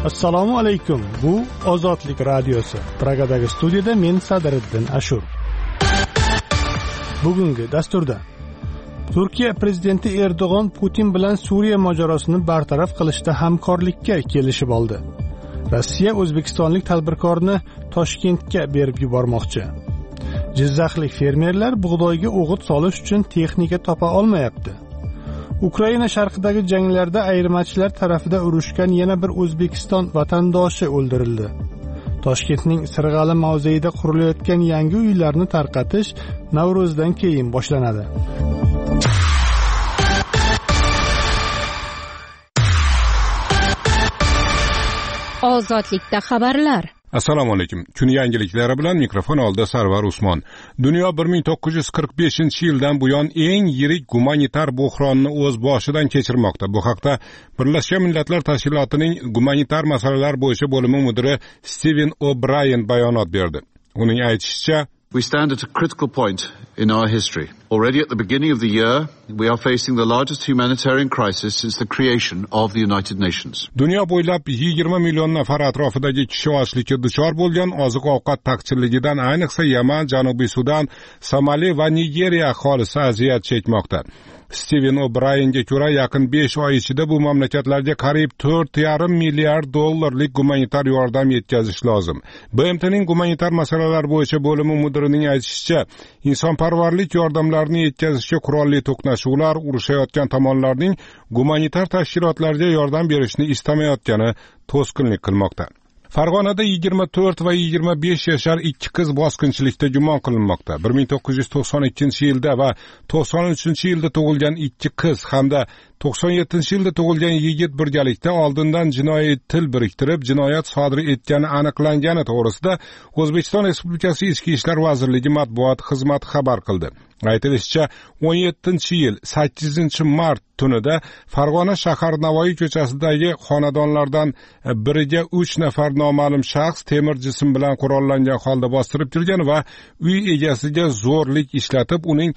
Assalomu alaykum. Bu Ozodlik radiosi. Pragadagi studiyada men Sadiriddin Ashur. Bugungi dasturda Turkiya prezidenti Erdo'g'on Putin bilan Suriya mojarosini bartaraf qilishda hamkorlikka kelishib oldi. Rossiya o'zbekistonlik tadbirkorni Toshkentga berib yubormoqchi. Jizzaxlik fermerlar bug'doyga o'g'it solish uchun texnika topa olmayapti. Ukraina sharqidagi janglarda ayirmachilar tarafida urushgan yana bir O'zbekiston vatandoshi o'ldirildi. Toshkentning Sirg'ali mavzeida qurilayotgan yangi uylarni tarqatish Navro'zdan keyin boshlanadi. Ozodlikda xabarlar. Assalomu alaykum. Kun yangiliklari bilan mikrofon oldida Sarvar Usmon. Dunyo 1945-yildan buyon eng yirik gumanitar buhronni o'z boshidan kechirmoqda. Bu haqda Birlashgan Millatlar Tashkilotining gumanitar masalalar bo'yicha bo'limi mudiri Steven O'Brien bayonot berdi. Uning aytishicha, we stand at a critical point in our history. Already at the beginning of the year, we are facing the largest humanitarian crisis since the creation of the United Nations. Dunyo bo'ylab 20 million nafar atrofidagi kishi ochlikka duchor bo'lgan, oziq-ovqat taqchilligidan ayniqsa Yaman, Janubiy Sudan, Somali va Nigeriya aholisi aziyat chekmoqda. Steven O'Brienga ko'ra, yaqin 5 oy ichida bu mamlakatlarga qariyb 4,5 milliard dollarlik gumanitar yordam yetkazish lozim. BMTning gumanitar masalalar bo'yicha bo'limi mudirining aytishicha, insonparvarlik yordamlarini yetkazishga qurolli to'qnashuvlar, urushayotgan tomonlarning gumanitar tashkilotlarga yordam berishni istamayotgani to'sqinlik qilmoqda. Farg'onada 24 va 25 yashar ikki qiz bosqinchilikda gumon qilinmoqda. 1992-yilda va 93-yilda tug'ilgan ikki qiz hamda 97-yilda tug'ilgan yigit birgalikda oldindan jinoiy til biriktirib, jinoyat sodir etgani aniqlangani to'g'risida O'zbekiston Respublikasi Ichki ishlar vazirligi matbuot xizmati xabar qildi. Aytilishicha, 17-yil 8-mart tunida Farg'ona shahar Navoiy ko'chasidagi xonadonlardan biriga 3 nafar noma'lum shaxs temir jism bilan qurollangan holda bostirib kirgan va uy egasiga zo'rlik ishlatib, uning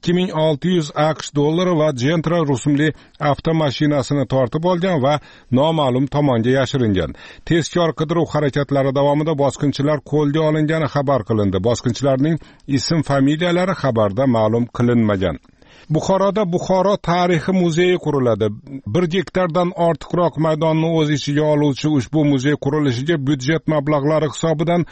2600 AQSh dollari va Gentra rusumli avtomashinasini tortib olgan va noma'lum tomonga yashiringan. Tezkor qidiruv harakatlari davomida bosqinchilar qo'lga olingani xabar qilindi. Bosqinchilarning ism-familiyalari xabarda ma'lum qilinmagan. Buxoroda Buxoro tarixi muzeyi quriladi. 1 gektardan ortiqroq maydonni o'z ichiga oluvchi ushbu muzey qurilishiga byudjet mablag'lari hisobidan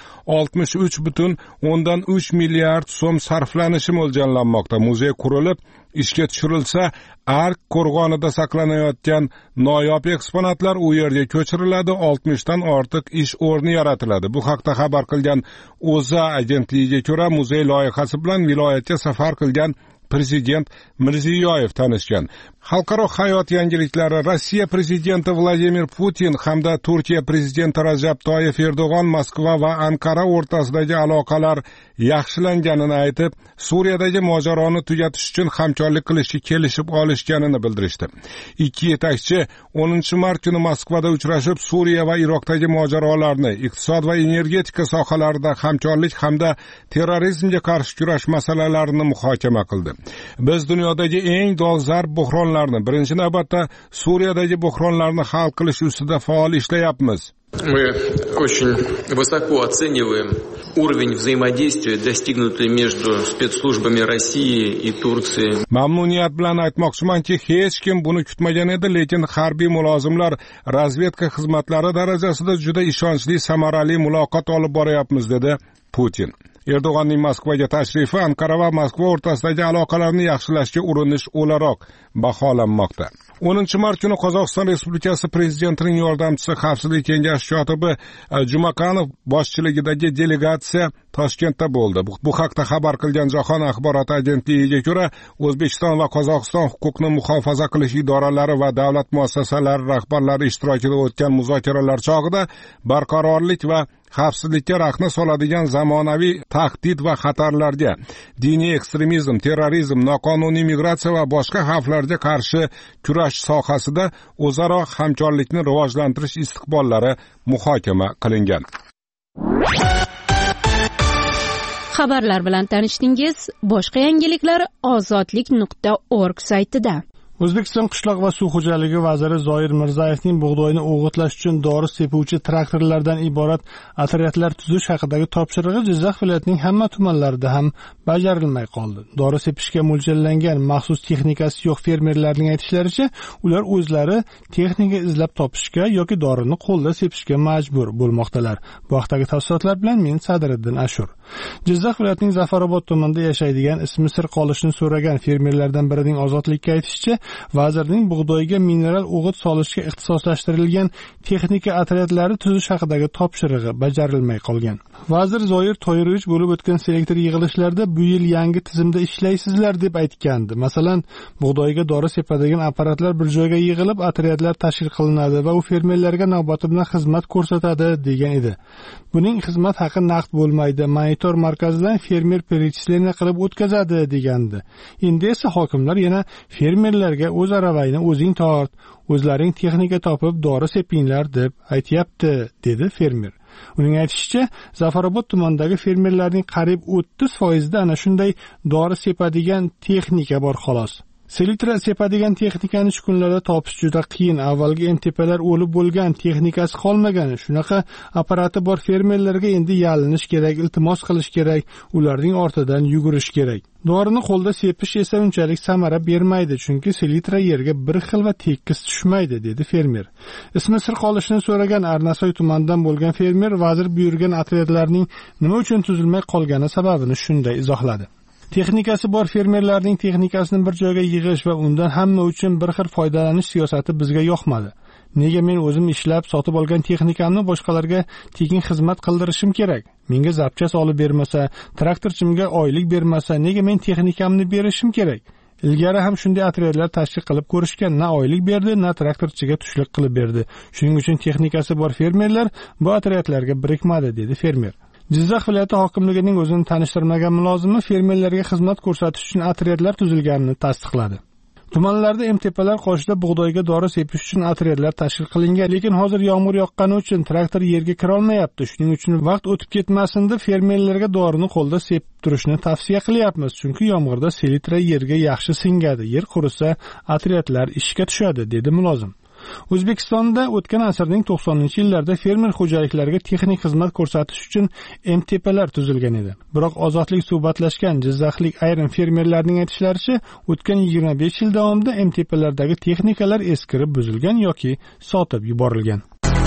63,3 milliard so'm sarflanishi mo'ljallanmoqda. Muzey qurilib, ishga tushirilsa, Ark qo'rg'onida saqlanayotgan noyob eksponatlar u yerga ko'chiriladi, 60 dan ortiq ish o'rni yaratiladi. Bu haqda xabar qilgan O'zA agentligiga ko'ra, muzey loyihasi bilan viloyatga safar qilgan Prezident Mirziyoyev tanishgan. Xalqaro hayot yangiliklari. Rossiya prezidenti Vladimir Putin hamda Turkiya prezidenti Rajab Toyyib Erdo'g'on Moskva va Ankara o'rtasidagi aloqalar yaxshilanganini aytib, Suriyadagi mojaroni tugatish uchun hamkorlik qilishga kelishib olishganini bildirishdi. Ikki yetakchi 10-mart kuni Moskvada uchrashib, Suriya va Iroqdagi mojarolarni, iqtisod va energetika sohalarida hamkorlik hamda terrorizmga qarshi kurash masalalarini muhokama qildi. Biz dunyodagi eng dolzarb buhronlarni, birinchi navbatda Suriyadagi buhronlarni hal qilish ustida faol ishlayapmiz. Мы очень высоко оцениваем уровень взаимодействия, достигнутый между спецслужбами России и Турции. Mamnuniyat bilan aytmoqchimanki, hech kim buni kutmagan edi, lekin harbiy mulozimlar razvedka xizmatlari darajasida juda ishonchli, samarali muloqot olib boryapmiz, dedi Putin. Erdo'g'onning Moskvaga tashrifi Ankara va Moskva o'rtasidagi aloqalarni yaxshilashga urinish o'laroq baholanmoqda. 10-mart kuni Qozog'iston Respublikasi prezidentining yordamchisi Xavfsizlik kengashi kotibi Jumakanov boshchiligidagi delegatsiya Toshkentda bo'ldi. Bu haqda xabar qilgan Jahon axborot agentligiga ko'ra, O'zbekiston va Qozog'iston huquqni muhofaza qilish idoralari va davlat muassasalari rahbarlari ishtirokida o'tgan muzokaralar chog'ida barqarorlik va xavfsizlikka raxna soladigan zamonaviy tahdid va xatarlarga, diniy ekstremizm, terrorizm, noqonuniy migratsiya va boshqa xavflarga qarshi kurash sohasida o'zaro hamkorlikni rivojlantirish istiqbollari muhokama qilingan. Xabarlar bilan tanishdingiz. Boshqa yangiliklar ozodlik.org saytida. O'zbekiston qishloq va suv xo'jaligi vaziri Zoir Mirzayevning bug'doyni o'g'itlash uchun dori sepuvchi traktorlardan iborat otryadlar tuzish haqidagi topshirig'i Jizzax viloyatining hamma tumanlarida ham bajarilmay qoldi. Dori sepishga mo'ljallangan maxsus texnikasi yo'q fermerlarning aytishlaricha, ular o'zlari texnika izlab topishga yoki dorini qo'lda sepishga majbur bo'lmoqdalar. Bu haqdagi tafsilotlar bilan men Sadriddin Ashur. Jizzax viloyatining Zafarobod tumanida yashaydigan ismi sir qolishini so'ragan fermerlardan birining ozodlikka aytishicha, vazirning bug'doyga mineral o'g'it solishga ixtisoslashtirilgan texnika otryadlari tuzish haqidagi topshirig'i bajarilmay qolgan. Vazir Zoir Toyirovich bo'lib o'tgan selektor yig'ilishlarda bu yil yangi tizimda ishlaysizlar deb aytgandi. Masalan, bug'doyga dori sepadigan apparatlar bir joyga yig'ilib, otryadlar tashkil qilinadi va u fermerlarga navbati bilan xizmat ko'rsatadi degan edi. Buning xizmat haqi naqd bo'lmaydi, monitor markazidan fermer перечисление qilib o'tkazadi degandi. Endi esa hokimlar yana fermerlarga o'z aravangni o'zing tort, o'zlaring texnika topib dori sepinglar deb aytayapti, dedi fermer. Uning aytishicha, Zafarobod tumanidagi fermerlarning qariyb 30% da ana shunday dori sepadigan texnika bor xolos. Selitra sepadigan texnikani shu kunlarda topish juda qiyin. Avvalgi MTPlar o'lib bo'lgan, texnikasi qolmagan. Shunaqa apparati bor fermerlarga endi yalinish kerak, iltimos qilish kerak, ularning ortidan yugurish kerak. Dorini qo'lda sepish esa unchalik samara bermaydi, chunki selitra yerga bir xil va tekis tushmaydi, dedi fermer. Ismi sir qolishini so'ragan Arnasoy tumanidan bo'lgan fermer vazir buyurgan otryadlarning nima uchun tuzilmay qolgani sababini shunday izohladi. Texnikasi bor fermerlarning texnikasini bir joyga yig'ish va undan hamma uchun bir xil foydalanish siyosati bizga yoqmadi. Nega men o'zim ishlab sotib olgan texnikamni boshqalarga tekin xizmat qildirishim kerak? Menga zapchas olib bermasa, traktorchimga oylik bermasa, nega men texnikamni berishim kerak? Ilgari ham shunday otryadlar tashkil qilib ko'rishgan, na oylik berdi, na traktorchiga tushlik qilib berdi. Shuning uchun texnikasi bor fermerlar bu otryadlarga birikmadi, dedi fermer. Jizzax viloyati hokimligining o'zini tanishtirmagan mulozimi fermerlarga xizmat ko'rsatish uchun otryadlar tuzilganini tasdiqladi. Tumanlarda MTPlar qoshida bug'doyga dori sepish uchun otryadlar tashkil qilingan, lekin hozir yomg'ir yoqqani uchun traktor yerga kira olmayapti. Shuning uchun vaqt o'tib ketmasin deb fermerlarga dorini qo'lda sepib turishni tavsiya qilyapmiz, chunki yomg'irda selitra yerga yaxshi singadi. Yer qurisa, otryadlar ishga tushadi, dedi mulozim. O'zbekistonda o'tgan asrning 90-yillarda fermer xo'jaliklariga texnik xizmat ko'rsatish uchun MTPlar tuzilgan edi. Biroq ozodlik suhbatlashgan jizzaxlik ayrim fermerlarning aytishlaricha, o'tgan 25 yil davomida MTPlardagi texnikalar eskirib buzilgan yoki sotib yuborilgan.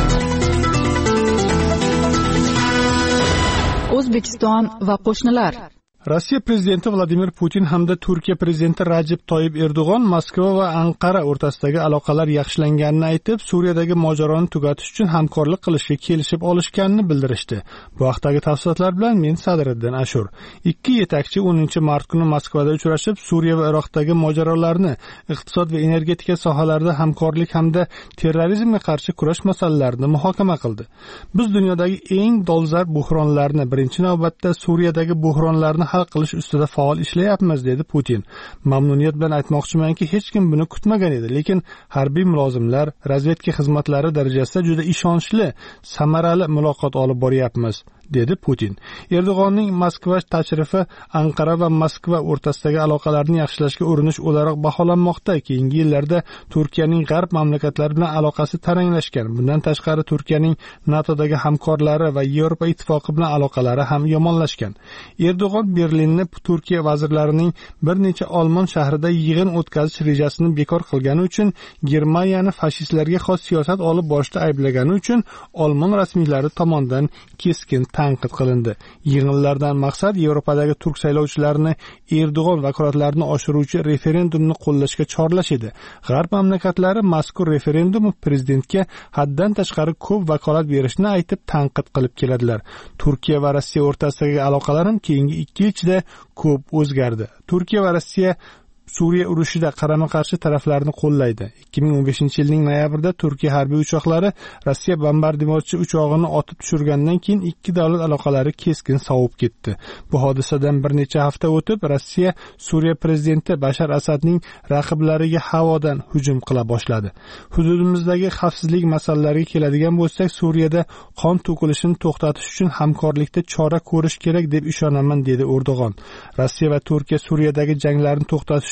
O'zbekiston va qo'shnilar. Rossiya prezidenti Vladimir Putin hamda Turkiya prezidenti Rajab Toyyib Erdo'g'on Moskva va Anqara o'rtasidagi aloqalar yaxshilanganini aytib, Suriyadagi mojaroni tugatish uchun hamkorlik qilishga kelishib olishganini bildirishdi. Bu haqdagi tafsilotlar bilan men Sadriddin Ashur. Ikki yetakchi 10-mart kuni Moskvada uchrashib, Suriya va Iroqdagi mojarolarni, iqtisod va energetika sohalarida hamkorlik hamda terrorizmga qarshi kurash masalalarini muhokama qildi. Biz dunyodagi eng dolzarb buhronlarni, birinchi navbatda Suriyadagi buhronlarni hal qilish ustida faol ishlayapmiz, dedi Putin. Mamnuniyat bilan aytmoqchimanki, hech kim buni kutmagan edi, lekin harbiy mulozimlar, razvedka xizmatlari darajasida juda ishonchli, samarali muloqot olib boryapmiz, dedi Putin. Erdo'g'onning Moskva tashrifi Anqara va Moskva o'rtasidagi aloqalarni yaxshilashga urinish o'laroq baholanmoqda. Keyingi yillarda Turkiyaning g'arb mamlakatlari bilan aloqasi taranglashgan. Bundan tashqari Turkiyaning NATOdagi hamkorlari va Yevropa ittifoqi bilan aloqalari ham yomonlashgan. Erdo'g'on Berlinni Turkiya vazirlarining bir necha Olmon shahrida yig'in o'tkazish rejasini bekor qilgani uchun, Germaniyani fashistlarga xos siyosat olib borishda ayblagani uchun Olmon rasmiylari tomonidan keskin tanqid qilindi. Yig'inlardan maqsad Yevropadagi turk saylovchilarini Erdo'g'on vakolatlarini oshiruvchi referendumni qo'llashga chorlash edi. G'arb mamlakatlari mazkur referendum prezidentga haddan tashqari ko'p vakolat berishni aytib tanqid qilib keladilar. Turkiya va Rossiya o'rtasidagi aloqalar ham keyingi 2 yil ichida ko'p o'zgardi. Turkiya va Rossiya Suriya urushida qarama-qarshi taraflarni qo'llaydi. 2015-yilning noyabrida Turkiya harbiy uchoqlari Rossiya bombardimonchi uchog'ini otib tushirgandan keyin ikki davlat aloqalari keskin sovib ketdi. Bu hodisadan bir necha hafta o'tib, Rossiya Suriya prezidenti Bashar Asadning raqiblariga havodan hujum qila boshladi. Hududimizdagi xavfsizlik masalalariga keladigan bo'lsak, Suriyada qon to'kilishini to'xtatish uchun hamkorlikda chora ko'rish kerak deb ishonaman, dedi Erdo'g'on. Rossiya va Turkiya Suriyadagi janglarni to'xtatish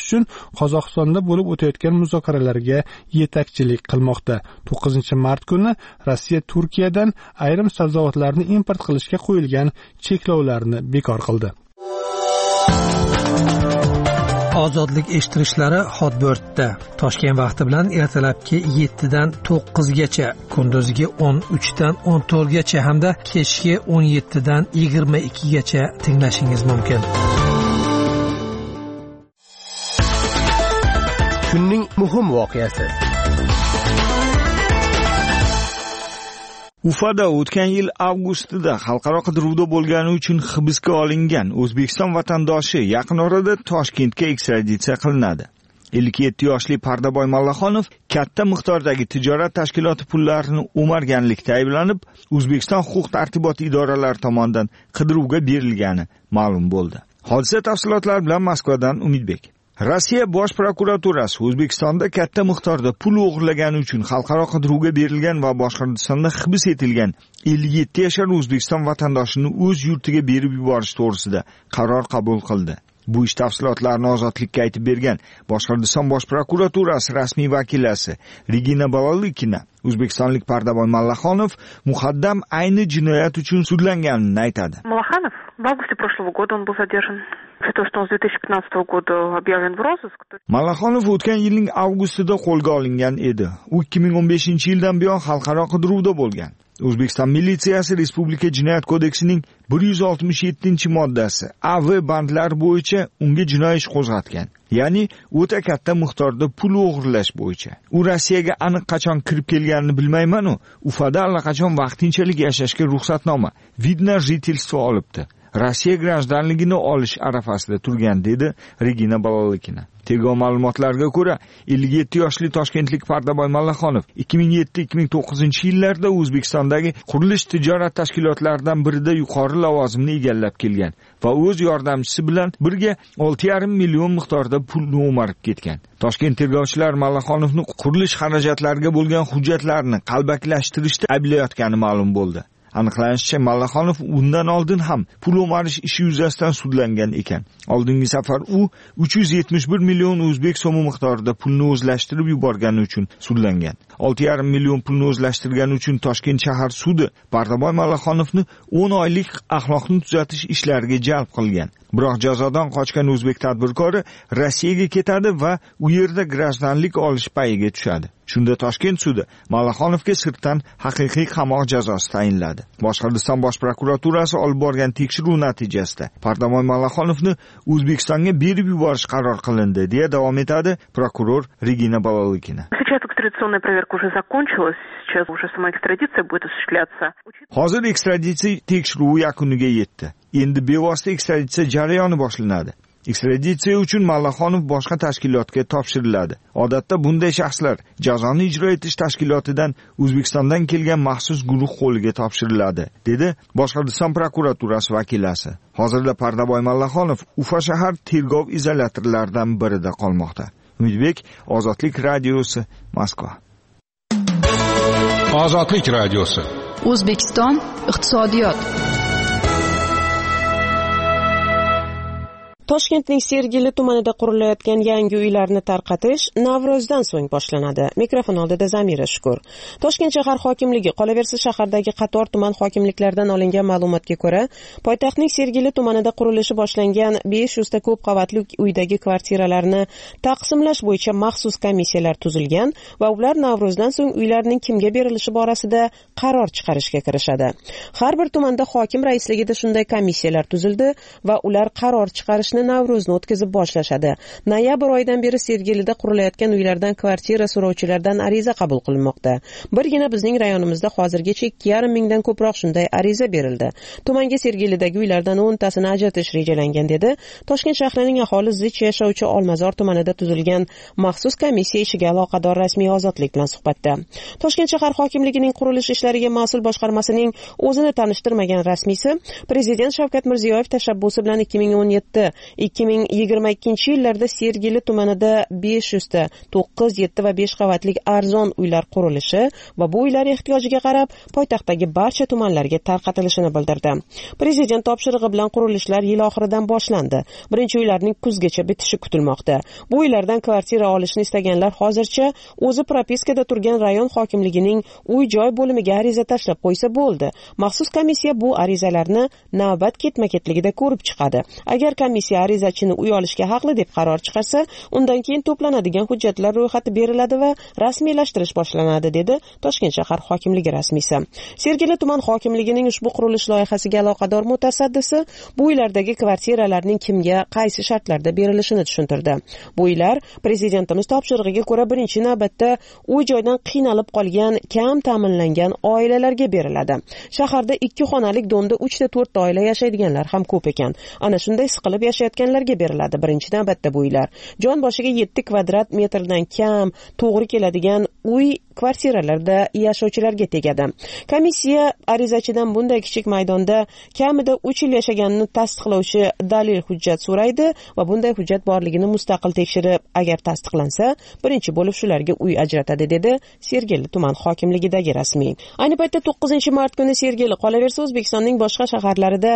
uchun Qozog'istonda bo'lib o'tayotgan muzokaralarga yetakchilik qilmoqda. 9-mart kuni Rossiya Turkiyadan ayrim sabzavotlarni import qilishga qo'yilgan cheklovlarni bekor qildi. Ozodlik eshittirishlari Hotbirtda Toshkent vaqti bilan ertalabki 7 dan 9 gacha, kunduzgi 13 dan 14 gacha hamda kechki 17 dan 22 gacha tinglashingiz mumkin. Kunning muhim voqeasi. Ufada o'tgan yil avgustida xalqaro qidiruvda bo'lgani uchun hibsga olingan O'zbekiston vatandoshi yaqin orada Toshkentga ekstraditsiya qilinadi. 57 yoshli Pardaboy Mallaxonov katta miqdordagi tijorat tashkiloti pullarini o'marganlikda ayblanib, O'zbekiston huquq-tartibot idoralari tomonidan qidiruvga berilgani ma'lum bo'ldi. Hodisa tafsilotlari bilan Moskvadan Umidbek. Rossiya bosh prokuraturasi O'zbekistonda katta miqdorda pul o'g'irlagani uchun xalqaro qidiruvga berilgan va Boshqirdistonda hibs etilgan 57 yashar O'zbekiston vatandoshini o'z yurtiga berib yuborish to'g'risida qaror qabul qildi. Bu ish tafsilotlarini Ozodlikka aytib bergan Boshqirdiston bosh prokuraturasi rasmiy vakilasi Regina Balolikina o'zbekistonlik Pardaboy Mallaxonov muqaddam ayni jinoyat uchun sudlanganini aytadi. Малаханов в августе прошлого года он был задержан. То, что он с 2015 года объявлен в розыск. Mallaxonov o'tgan yilning avgustida qo'lga olingan edi. U 2015-yildan buyon xalqaro qidiruvda bo'lgan. O'zbekiston militsiyasi Respublika jinoyat kodeksining 167-moddasi A va bandlar bo'yicha unga jinoiy ish qo'zg'atgan. Ya'ni o'ta katta miqdorda pul o'g'irlash bo'yicha. U Rossiyaga aniq qachon kirib kelganini bilmayman-u, Ufada allaqachon vaqtinchalik yashashga ruxsatnoma, vidna жительство olibdi. Rossiya grajdanligini olish arafasida turgan, dedi Regina Balolikina. Tergov ma'lumotlariga ko'ra, 57 yoshli toshkentlik Pardaboy Mallaxonov 2007-2009-yillarda O'zbekistondagi qurilish tijorat tashkilotlaridan birida yuqori lavozimni egallab kelgan va o'z yordamchisi bilan birga 6,5 million miqdorda pulni o'marib ketgan. Toshkent tergovchilari Mallaxonovni qurilish xarajatlariga bo'lgan hujjatlarni qalbakilashtirishda ayblayotgani ma'lum bo'ldi. Aniqlanishicha, Mallaxonov undan oldin ham pul o'marish ishi yuzasidan sudlangan ekan. Oldingi safar u 371 million o'zbek so'mi miqdorida pulni o'zlashtirib yuborgani uchun sudlangan. 6,5 million pulni o'zlashtirgani uchun Toshkent shahar sudi Pardaboy Mallaxonovni 10 oylik axloqni tuzatish ishlariga jalb qilgan. Biroq jazodan qochgan o'zbek tadbirkori Rossiyaga ketadi va u yerda grajdanlik olish payiga tushadi. Shunda Toshkent sudi Mallaxonovga sirtdan haqiqiy qamoq jazosi tayinladi. Boshqirdiston bosh prokuraturasi olib borgan tekshiruv natijasida Pardaboy Mallaxonovni O'zbekistonga berib yuborish qaror qilindi, deya davom etadi prokuror Regina Balolikina. Сейчас экстрадиционная проверка уже закончилась, сейчас уже сама экстрадиция будет осуществляться. Hozir ekstraditsiya tekshiruvi yakuniga yetdi. Endi bevosita ekstraditsiya jarayoni boshlanadi. Ekstraditsiya uchun Mallaxonov boshqa tashkilotga topshiriladi. Odatda bunday shaxslar jazoni ijro etish tashkilotidan O'zbekistondan kelgan maxsus guruh qo'liga topshiriladi, dedi Boshqirdiston prokuraturasi vakilasi. Hozirda Pardaboy Mallaxonov Ufa shahar tergov izolyatorlaridan birida qolmoqda. Umidbek, Ozodlik radiosi, Moskva. Ozodlik radiosi. O'zbekiston iqtisodiyot. Toshkentning Sergeli tumanida qurilayotgan yangi uylarni tarqatish Navro'zdan so'ng boshlanadi. Mikrofon oldida Zamira Shukur. Toshkent shahar hokimligi, qolaversa shahardagi qator tuman hokimliklaridan olingan ma'lumotga ko'ra, poytaxtning Sergeli tumanida qurilishi boshlangan 500 ta ko'p qavatli uydagi kvartiralarni taqsimlash bo'yicha maxsus komissiyalar tuzilgan va ular Navro'zdan so'ng uylarning kimga berilishi borasida qaror chiqarishga kirishadi. Har bir tumanda hokim raisligida shunday komissiyalar tuzildi va ular qaror chiqarishni Navro'zni o'tkazib boshlashadi. Noyabr oyidan beri Sergelida qurilayotgan uylardan kvartira so'rovchilardan ariza qabul qilinmoqda. Birgina bizning rayonimizda hozirgacha 2,5 mingdan ko'proq shunday ariza berildi. Tumanga Sergelidagi uylardan 10 tasini ajratish rejalangan, dedi Toshkent shahrining aholi zich yashovchi Olmazor tumanida tuzilgan maxsus komissiya ishiga aloqador rasmiy Ozodlik bilan suhbatda. Toshkent shahar hokimligining qurilish ishlariga mas'ul boshqarmasining o'zini tanishtirmagan rasmiysi Prezident Shavkat Mirziyoyev tashabbusi bilan 2017 2022-yillarda Sergeli tumanida 500 ta 9, 7 va 5 qavatli arzon uylar qurilishi va bu uylar ehtiyojiga qarab poytaxtdagi barcha tumanlarga tarqatilishini bildirdi. Prezident topshirig'i bilan qurilishlar yil oxiridan boshlandi. Birinchi uylarning kuzgacha bitishi kutilmoqda. Bu uylardan kvartira olishni istaganlar hozircha o'zi propiskada turgan rayon hokimligining uy-joy bo'limiga ariza tashlab qo'ysa bo'ldi. Maxsus komissiya bu arizalarni navbat ketma-ketligida ko'rib chiqadi. Agar komissiya arizachini uy olishga haqli deb qaror chiqarsa, undan keyin to'planadigan hujjatlar ro'yxati beriladi va rasmiylashtirish boshlanadi, dedi Toshkent shahar hokimligi rasmiysi. Sergeli tuman hokimligining ushbu qurilish loyihasiga aloqador mutasaddisi bu uylardagi kvartiralarning kimga qaysi shartlarda berilishini tushuntirdi. Bu uylar prezidentimiz topshirig'iga ko'ra birinchi navbatda uy-joydan qiynalib qolgan, kam ta'minlangan oilalarga beriladi. Shaharda 2 xonalik domda 3 ta 4 ta oila yashaydiganlar ham ko'p ekan. Ana shunday siqilib yashayotganlarga beriladi birinchi navbatda bu uylar. Jon boshiga 7 kvadrat metrdan kam to'g'ri keladigan uy kvartiralarda yashovchilarga tegadi. Komissiya arizachidan bunday kichik maydonda kamida 3 yil yashaganini tasdiqlovchi dalil hujjat so'raydi va bunday hujjat borligini mustaqil tekshirib, agar tasdiqlansa, birinchi bo'lib shularga uy ajratadi, dedi Sergeli tuman hokimligidagi rasmiy. Ayni paytda 9-mart kuni Sergeli, qolaversa O'zbekistonning boshqa shaharlarida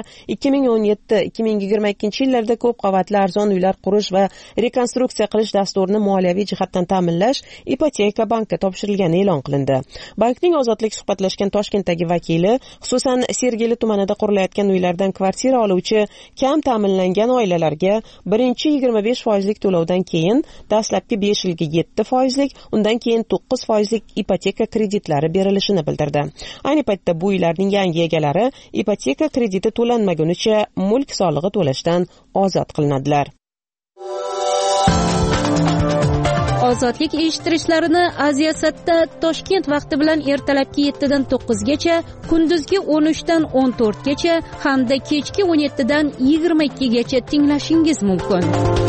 2017-2022-yillarda ko'p qavatli arzon uylar qurish va rekonstruksiya qilish dasturini moliyaviy jihatdan ta'minlash ipoteka bankka topshirilgani e'lon qilindi. Bankning Ozodlik suhbatlashgan Toshkentdagi vakili, xususan Sergeli tumanida qurilayotgan uylardan kvartira oluvchi kam ta'minlangan oilalarga birinchi 25% to'lovdan keyin dastlabki 5 yilga 7%, undan keyin 9% ipoteka kreditlari berilishini bildirdi. Ayni paytda bu uylarning yangi egalari ipoteka krediti to'lanmagunicha mulk solig'i to'lashdan ozod qilinadilar. Ozodlik eshittirishlarini Aziyasatda Toshkent vaqti bilan ertalabki 7 dan 9 gacha, kunduzgi 13 dan 14 gacha hamda kechki 17 dan 22 gacha tinglashingiz mumkin.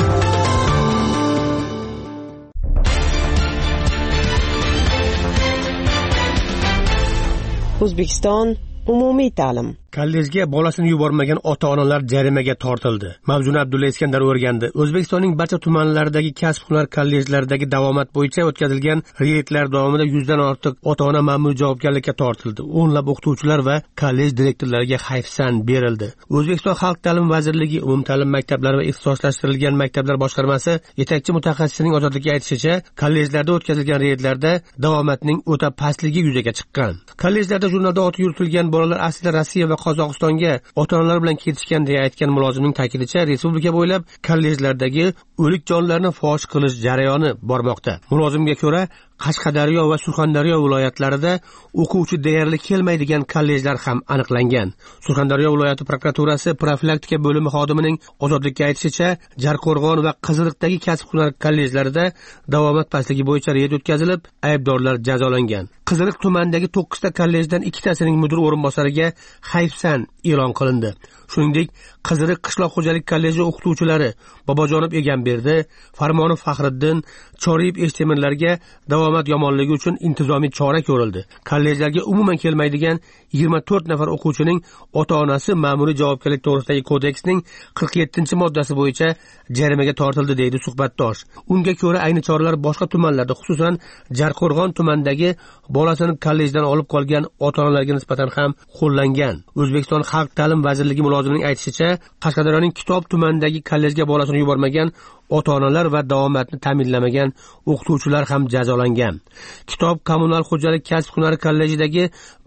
O'zbekiston umumiy ta'lim. Kollejga bolasini yubormagan ota-onalar jarimaga tortildi. Mavzuni Abdulla Iskandar o'rgandi. O'zbekistonning barcha tumanlaridagi kasb-hunar kollejlaridagi davomat bo'yicha o'tkazilgan reydlar davomida 100 dan ortiq ota-ona ma'muriy javobgarlikka tortildi. O'nlab o'qituvchilar va kollej direktorlariga hayfsan berildi. O'zbekiston Xalq ta'limi vazirligi umumta'lim maktablari va ixtisoslashtirilgan maktablar boshqarmasi yetakchi mutaxassisining Ozodlikka aytishicha, kollejlarda o'tkazilgan reydlarda davomatning o'ta pastligi yuzaga chiqqan. Kollejlarda jurnalda oti yuritilgan bolalar aslida Rossiya va Qozog'istonga ota-onalar bilan ketishgan deya aytgan mulozimning ta'kidincha, respublika bo'ylab kollejlardagi o'lik jonlarni fosh qilish jarayoni bormoqda. Mulozimga ko'ra, Qashqadaryo va Surxondaryo viloyatlarida o'quvchi deyarli kelmaydigan kollejlar ham aniqlangan. Surxondaryo viloyati prokuraturasi profilaktika bo'limi xodimining Ozodlikka aytishicha, Jarqo'rg'on va Qiziriqdagi kasb-hunar kollejlarida davomat pastligi bo'yicha reyd o'tkazilib, aybdorlar jazolangan. Qiziriq tumanidagi 9 ta kollejdan 2 tasining mudir o'rinbosariga hayfsan e'lon qilindi. Shuningdek, Qiziriq qishloq xo'jalik kolleji o'qituvchilari Bobojonov Egamberdi, Farmonov Faxriddin, Choriyev Eshtemirlarga davomat yomonligi uchun intizomiy chora ko'rildi. Kollejlarga umuman kelmaydigan 24 nafar o'quvchining ota-onasi ma'muriy javobgarlik to'g'risidagi kodeksning 47-moddasi bo'yicha jarimaga tortildi, deydi suhbatdosh. Unga ko'ra, ayni choralar boshqa tumanlarda, xususan Jarqo'rg'on tumanidagi bolasini kollejdan olib qolgan ota-onalarga nisbatan ham qo'llangan. O'zbekiston Xalq ta'limi vazirligi mulozimining aytishicha, Qashqadaryoning Kitob tumanidagi kollejga bolasini yubormagan ota-onalar va davomatni ta'minlamagan o'qituvchilar ham jazolangan. Kitob kommunal xo'jalik kasb-hunari kollejidagi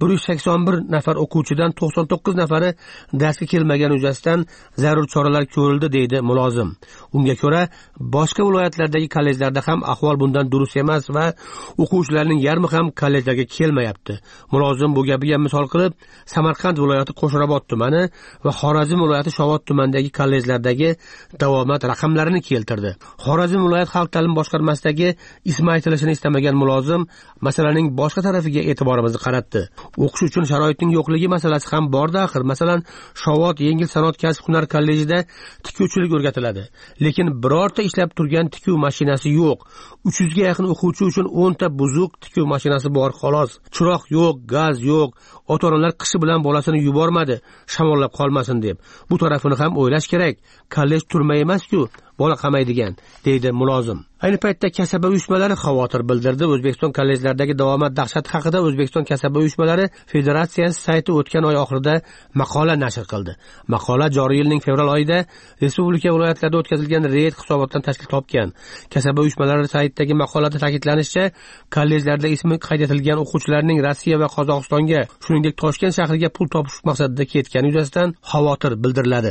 181 nafar o'quvchidan 99 nafari darsga kelmagani yuzasidan zarur choralar ko'rildi, deydi mulozim. Unga ko'ra, boshqa viloyatlardagi kollejlarda ham ahvol bundan durust emas va o'quvchilarning yarmi ham kollejlarga kelmayapti. Mulozim bu gapiga misol qilib, Samarqand viloyati Qo'shrabot tumani va Xorazm viloyati Shovot tumanidagi kollejlardagi davomat raqamlarini keltirdi. keltirdi. Xorazm viloyat xalq ta'lim boshqarmasidagi ismi aytilishini istamagan mulozim masalaning boshqa tarafiga e'tiborimizni qaratdi. O'qish uchun sharoitning yo'qligi masalasi ham borda axir. Masalan, Shovot yengil sanoat kasb-hunar kollejida tikuvchilik o'rgatiladi, lekin birorta ishlab turgan tikuv mashinasi yo'q. 300 ga yaqin o'quvchi uchun 10 ta buzuq tikuv mashinasi bor xolos. Chiroq yo'q, gaz yo'q. Ota-onalar qishi bilan bolasini yubormadi, shamollab qolmasin deb. Bu tarafini ham o'ylash kerak. Kollej turma emas-ku, bola qamaydigan, deydi mulozim. Ayni paytda kasaba uyushmalari xavotir bildirdi. O'zbekiston kollejlaridagi davomat dahshati haqida O'zbekiston kasaba uyushmalari federatsiyasi sayti o'tgan oy oxirida maqola nashr qildi. Maqola joriy yilning fevral oyida respublika viloyatlarida o'tkazilgan reyd hisobotidan tashkil topgan. Kasaba uyushmalari saytidagi maqolada ta'kidlanishicha, kollejlarda ismi qayd etilgan o'quvchilarning Rossiya va Qozog'istonga, shuningdek Toshkent shahriga pul topish maqsadida ketgani yuzasidan xavotir bildiriladi.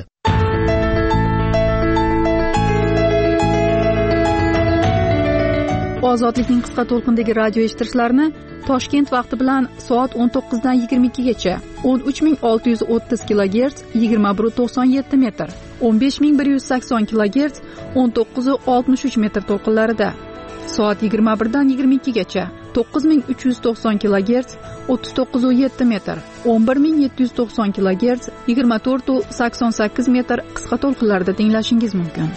Ozodlikning qisqa to'lqindagi radio eshittirishlarni Toshkent vaqti bilan soat 19 dan 22 gacha 13630 kHz 2197 metr, 15180 kHz 1963 metr to'lqinlarida, soat 21 dan 22 gacha 9390 kHz 3907 metr, 11790 kHz 2488 metr qisqa to'lqinlarida tinglashingiz mumkin.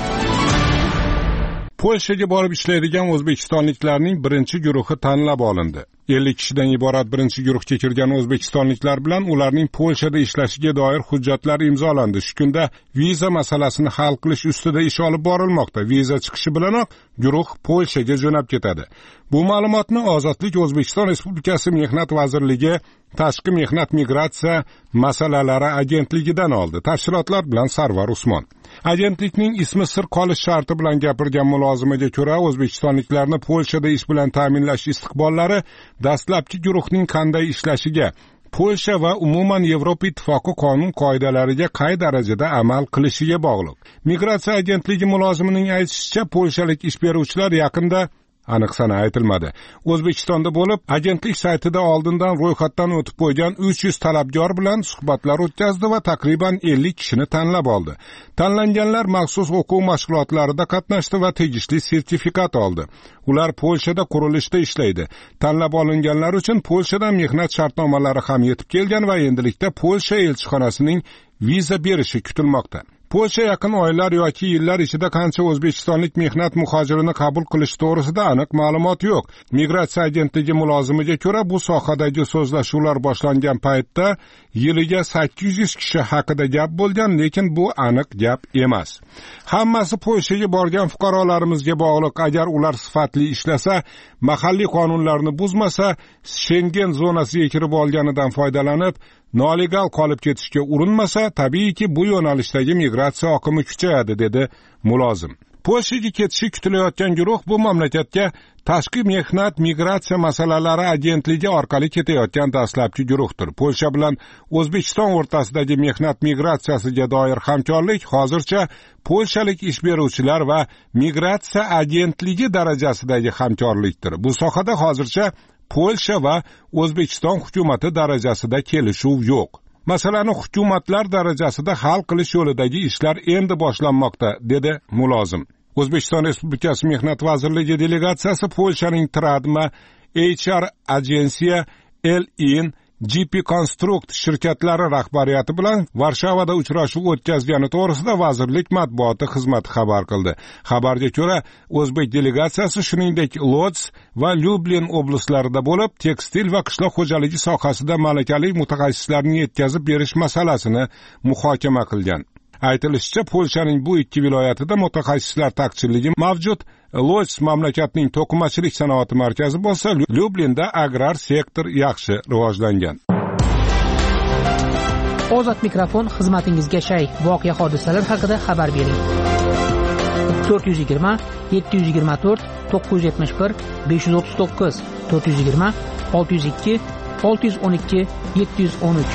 Polshaga borib ishlaydigan o'zbekistonliklarning birinchi guruhi tanlab olindi. 50 kishidan iborat birinchi guruhga kirgan o'zbekistonliklar bilan ularning Polshada ishlashiga doir hujjatlar imzolandi. Shu kunda viza masalasini hal qilish ustida ish olib borilmoqda. Viza chiqishi bilanoq guruh Polshaga jo'nab ketadi. Bu ma'lumotni Ozodlik O'zbekiston Respublikasi Mehnat vazirligi Tashqi mehnat migratsiya masalalari agentligidan oldi. Tafsilotlar bilan Sarvar Usmon. Agentlikning ismi sir qolish sharti bilan gapirgan mulozimaga ko'ra, o'zbekistonliklarni Polshada ish bilan ta'minlash istiqbollari dastlabki guruhning qanday ishlashiga, Polsha va umuman Yevropa Ittifoqi qonun qoidalariga qay darajada amal qilishiga bog'liq. Migratsiya agentligi mulozimining aytishicha, polshalik ish beruvchilar yaqinda aniq sana aytilmadi. O'zbekistonda bo'lib, agentlik saytida oldindan ro'yxatdan o'tib qo'ygan 300 talabgor bilan suhbatlar o'tkazdi va taqriban 50 kishini tanlab oldi. Tanlanganlar maxsus o'quv mashg'ulotlarida qatnashdi va tegishli sertifikat oldi. Ular Polshada qurilishda ishlaydi. Tanlab olinganlar uchun Polshadan mehnat shartnomalari ham yetib kelgan va endilikda Polsha elchixonasining viza berishi kutilmoqda. Polsha yaqin oylar yoki yillar ichida qancha o'zbekistonlik mehnat muhojirini qabul qilish to'g'risida aniq ma'lumot yo'q. Migratsiya agentligi mulozimiga ko'ra, bu sohadagi so'zlashuvlar boshlangan paytda yiliga 800 kishi haqida gap bo'lgan, lekin bu aniq gap emas. Hammasi Polshaga borgan fuqarolarimizga bog'liq. Agar ular sifatli ishlasa, mahalliy qonunlarni buzmasa, Schengen zonasiga kirib olganidan foydalanib nolegal qolib ketishga urinmasa, tabiiyki bu yo'nalishdagi migratsiya oqimi kuchayadi, dedi mulozim. Polshaga ketishi kutilayotgan guruh bu mamlakatga Tashqi mehnat migratsiya masalalari agentligi orqali ketayotgan dastlabki guruhdir. Polsha bilan O'zbekiston o'rtasidagi mehnat migratsiyasiga doir hamkorlik hozircha polshalik ish beruvchilar va migratsiya agentligi darajasidagi hamkorlikdir. Bu sohada hozircha Polsha va O'zbekiston hukumati darajasida kelishuv yo'q. Masalani hukumatlar darajasida hal qilish yo'lidagi ishlar endi boshlanmoqda, dedi mulozim. O'zbekiston Respublikasi Mehnat vazirligi delegatsiyasi Polshaning Tradma, HR agensiya, LIN, GP Construct shirkatlari rahbariyati bilan Varshavada uchrashuv o'tkazgani to'g'risida vazirlik matbuoti xizmati xabar qildi. Xabarga ko'ra, o'zbek delegatsiyasi shuningdek Lodz va Lublin oblastlarida bo'lib, tekstil va qishloq xo'jaligi sohasida malakali mutaxassislarni yetkazib berish masalasini muhokama qilgan. Aytilishicha, Polshaning bu ikki viloyatida mutaxassislar taqchilligi mavjud. Lodz mamlakatning to'qimachilik sanoati markazi bo'lsa, Lublinda agrar sektor yaxshi rivojlangan. Ozod mikrofon xizmatingizga shay. Voqea hodisalar haqida xabar bering. 420 724 971 539 420 602 612 713.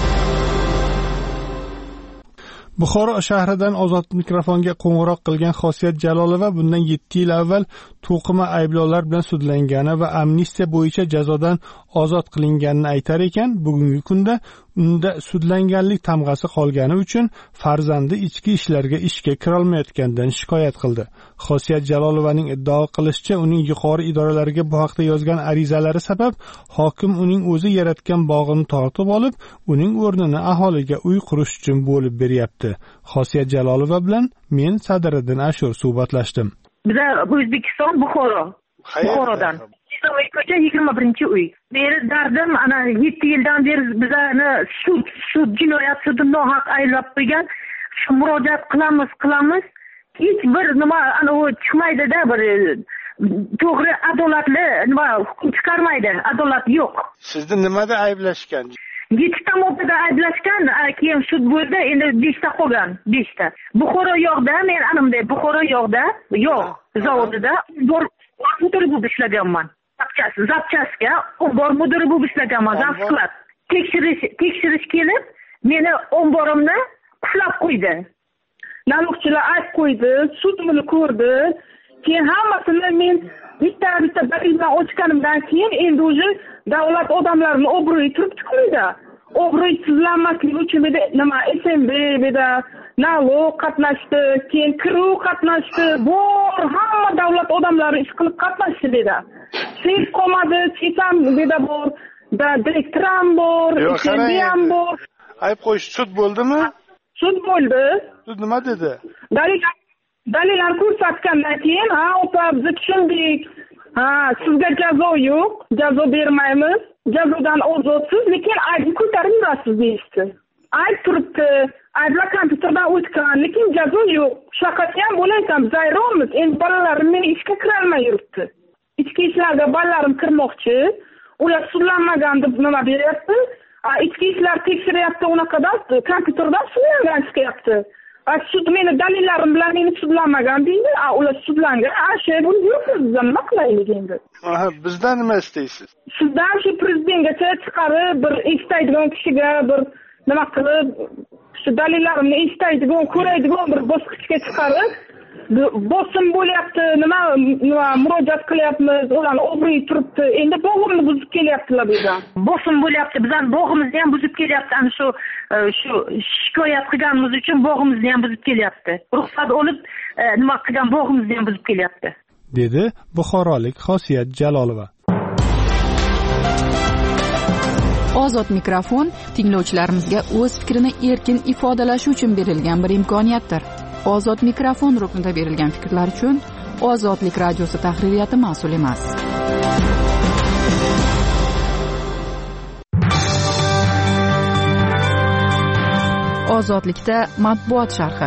Buxoro shahridan Ozod mikrofonga qo'ng'iroq qilgan Xosiyat Jalolova bundan 7 yil avval to'qima ayblovlar bilan sudlangani va amnistiya bo'yicha jazodan ozod qilinganini aytar ekan, bugungi kunda unda sudlanganlik tamg'asi qolgani uchun farzandi ichki ishlarga ishga kirolmayotganidan shikoyat qildi. Xosiyat Jalolovaning iddao qilishicha, uning yuqori idoralarga bu haqda yozgan arizalari sabab hokim uning o'zi yaratgan bog'ini tortib olib, uning o'rnini aholiga uy qurish uchun bo'lib beryapti. Xosiyat Jalolova bilan men Sadiriddin Ashur suhbatlashdim. Biza O'zbekiston Buxorodan. Ko'cha 21-uy. Beri dardim ana 7 yildan beri bizani sud jinoyat sudi nohaq ayblab qo'ygan. Shu murojaat qilamiz. Hech bir nima ana u chiqmaydi-da, bir to'g'ri adolatli nima hukm chiqarmaydi. Adolat yo'q. Sizni nimada ayblashgan? 7 ta moddada ayblashgan, keyin sud bo'ldi, endi 5 ta qolgan, 5 ta. Buxoro yoqda, men animda Buxoro yoqda, zavodida mudiri bo'lib ishlaganman. Zapchasga ombor mudiri bo'lib ishlaganman, zavsklad. Tekshirish kelib, meni omborimni qulab qo'ydi. Налогchilar aytib qo'ydi, sud buni ko'rdi. Keyin hammasini men bitta dalillar ochganimdan keyin endi o'zi davlat odamlarini obro'yi turibdi-ku. Obro'sizlanmaslik uchun nima SMB beda nalog qatnashdi, keyin kiruv qatnashdi, hamma davlat odamlari ish qilib qatnashdi beda. Seyf qolmadi, sesam beda bor, direktor ham bor, SMB ham bor. Ayb qo'yish sud bo'ldimi? Sud bo'ldi. Sud nima dedi? Dalillar ko'rsatgandan keyin, opa biz tushundik. Sizga jazo yo'q, jazo bermaymiz. Jazodan ozodsiz, lekin aybni ko'tarib yurasiz deyishdi. Ayb turibdi, ayblar kompyuterdan o'tgan, lekin jazo yo'q. Shaqasi ham bo'laysam, zayrommiz. Endi bolalarim meni ishga kirolmay yuribdi. Ichki ishlarga bolalarim kirmoqchi. Ular sudlanmagan deb nima beryapti? Ichki ishlar tekshiryapti, unaqadan kompyuterdan sudlangan chiqyapti. Sud meni dalillarim bilan meni sudlanmagan deydi. Ular sudlangan. Buni yo'q, bizdan nima qilaylik endi? Bizdan nima istaysiz? Sizdan shu prezidentgacha chiqarib, bir eshitadigan kishiga bir nima qilib, shu dalillarimni eshitadigan, ko'radigan bir bosqichga chiqarib, bosim bo'lyapti, nima murojaat qilyapmiz, ularni obro'yi turibdi. Endi bog'imni buzib kelyaptilar bizdan. Bosim bo'lyapti, bizdan bog'imizni ham buzib kelyapti. Ana shu shikoyat qilganimiz uchun bog'imizni ham buzib kelyapti. Ruxsat olib, nima qilgan bog'imizni ham buzib kelyapti. Dedi buxorolik Xosiyat Jalolova. Ozod mikrofon tinglovchilarimizga o'z fikrini erkin ifodalashi uchun berilgan bir imkoniyatdir. Ozod mikrofon ruknida berilgan fikrlar uchun Ozodlik radiosi tahririyati mas'ul emas. Ozodlikda matbuot sharhi.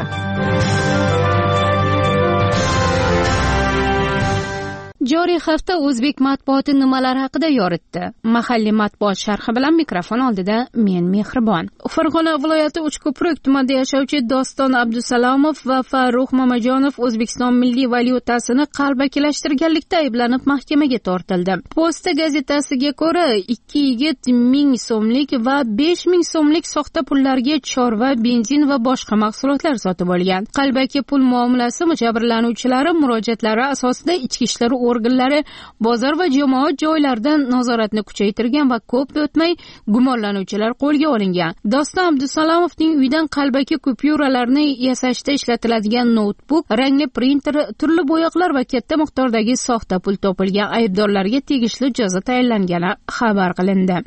Joriy hafta o'zbek matbuoti nimalar haqida yoritdi? Mahalliy matbuot sharhi bilan mikrofon oldida men Mehribon. Farg'ona viloyati Uchko'prik tumanida yashovchi Doston Abdusalomov va Farruh Mamajonov O'zbekiston milliy valyutasini qalbakilashtirganlikda ayblanib mahkamaga tortildi. Posta gazetasiga ko'ra, 2 yigit 1000 so'mlik va 5000 so'mlik soxta pullarga chorva, benzin va boshqa mahsulotlar sotib olgan. Qalbaki pul muomalasi jabrlanuvchilari murojaatlari asosida ichki ishlar organlari bozor va jamoat joylarida nazoratni kuchaytirgan va ko'p o'tmay gumonlanuvchilar qo'lga olingan. Doston Abdusalomovning uyidan qalbaki kupyuralarni yasashda ishlatiladigan notebook, rangli printer, turli bo'yoqlar va katta miqdordagi soxta pul topilgan. Aybdorlarga tegishli jazo tayinlangani xabar qilindi.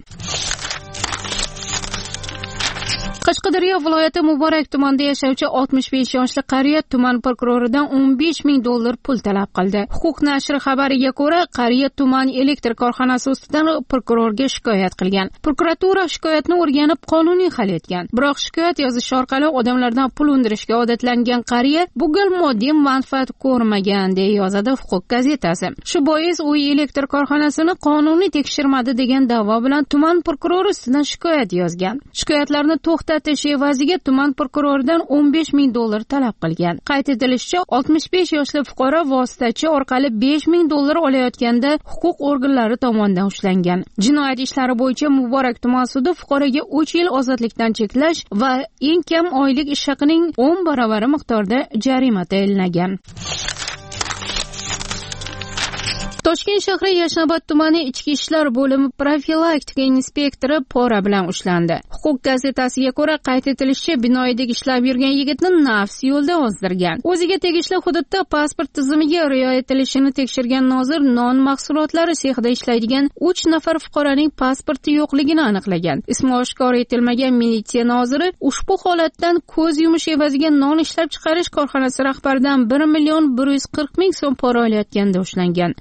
Qashqadaryo viloyati Muborak tumanida yashovchi 65 yoshli qariya tuman prokuroridan $15,000 pul talab qildi. Huquq nashri xabariga ko'ra, qariya tuman elektr korxonasi ustidan prokurorga shikoyat qilgan. Prokuratura shikoyatni o'rganib qonuniy hal etgan. Biroq shikoyat yozish orqali odamlardan pul undirishga odatlangan qariya bu gal moddiy manfaat ko'rmagan, deya yozadi Huquq gazetasi. Shu bois u elektr korxonasini qonuniy tekshirmadi degan da'vo bilan tuman prokurori ustidan shikoyat yozgan. Shikoyatlarni to'xtatish evaziga tuman prokuroridan $15,000 talab qilgan. Qayd etilishicha, 65 yoshli fuqaro vositachi orqali $5,000 olayotganda huquq organlari tomonidan ushlangan. Jinoyat ishlari bo'yicha Muborak tuman sudi fuqaroga 3 yil ozodlikdan cheklash va eng kam oylik ish haqining 10 baravari miqdorda jarima tayinlagan. Toshkent shahri Yashnobod tumani ichki ishlar bo'limi profilaktika inspektori pora bilan ushlandi. Huquq gazetasiga ko'ra, qayd etilishicha, binoyidagi ishlab yurgan yigitni nafs yo'lda ozdirgan. O'ziga tegishli hududda pasport tizimiga rioya etilishini tekshirgan nozir non mahsulotlari sexida ishlaydigan 3 nafar fuqaroning pasporti yo'qligini aniqlagan. Ismi oshkor etilmagan militsiya noziri ushbu holatdan ko'z yumish evaziga non ishlab chiqarish korxonasi rahbaridan 1,140,000 so'm pora olayotganda ushlangan.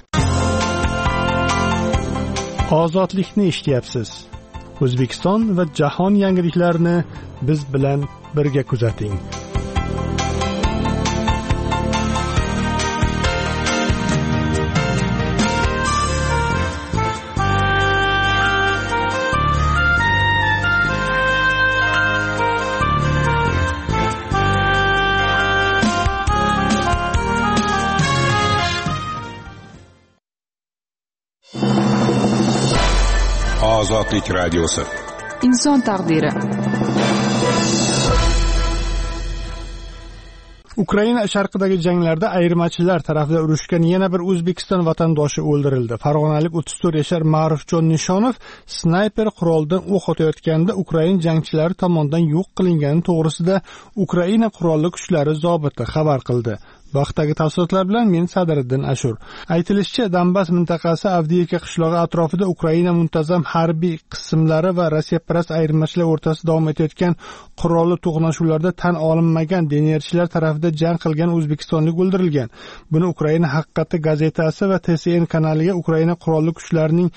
Ozodlikni eshityapsiz. O'zbekiston va jahon yangiliklarini biz bilan birga kuzating. Ozodlik radiosi. Inson taqdiri. Ukraina sharqidagi janglarda ayirmachilar tarafida urushgan yana bir O'zbekiston vatandoshi o'ldirildi. Farg'onalik 34 yashar Ma'rufjon Nishonov snayper quroldan o'q otayotganda Ukraina jangchilari tomonidan yo'q qilingani to'g'risida Ukraina qurolli kuchlari zobiti xabar qildi. Vaqtdagi tafsilotlar bilan men Sadriddin Ashur. Aytilishicha, Donbass mintaqasi Avdiivka qishlog'i atrofida Ukraina muntazam harbiy qismlari va Rossiyaparast ayirmachilar o'rtasida davom etayotgan qurolli to'qnashuvlarda tan olinmagan denerchilar tarafida jang qilgan o'zbekistonlik o'ldirilgan. Buni Ukraina haqiqati gazetasi va TSN kanaliga Ukraina qurolli kuchlarining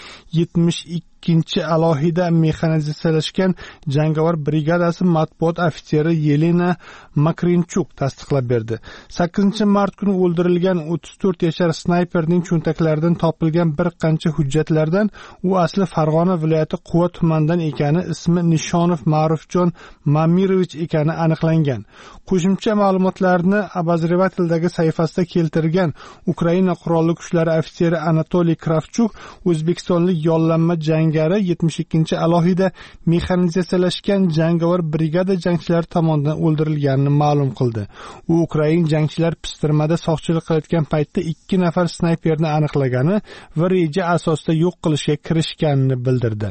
72 alohida mexanizatsiyalashgan jangovar brigadasi matbuot ofitseri Yelena Makrinchuk tasdiqlab berdi. 8-mart kuni o'ldirilgan 34 yashar snayperning cho'ntaklaridan topilgan bir qancha hujjatlardan u asli Farg'ona viloyati Quva tumanidan ekani, ismi Nishonov Ma'rufjon Mamirovich ekani aniqlangan. Qo'shimcha ma'lumotlarni Obozrevateldagi sayfasida keltirgan Ukraina qurolli kuchlari ofitseri Anatoliy Kravchuk o'zbekistonlik yollanma jangari 72 alohida mexanizatsiyalashgan jangovar brigada jangchilari tomonidan o'ldirilganini ma'lum qildi. U Ukraina jangchilar pistirmada soqchilik qilayotgan paytda 2 nafar snayperni aniqlagani va reja asosida yo'q qilishga kirishganini bildirdi.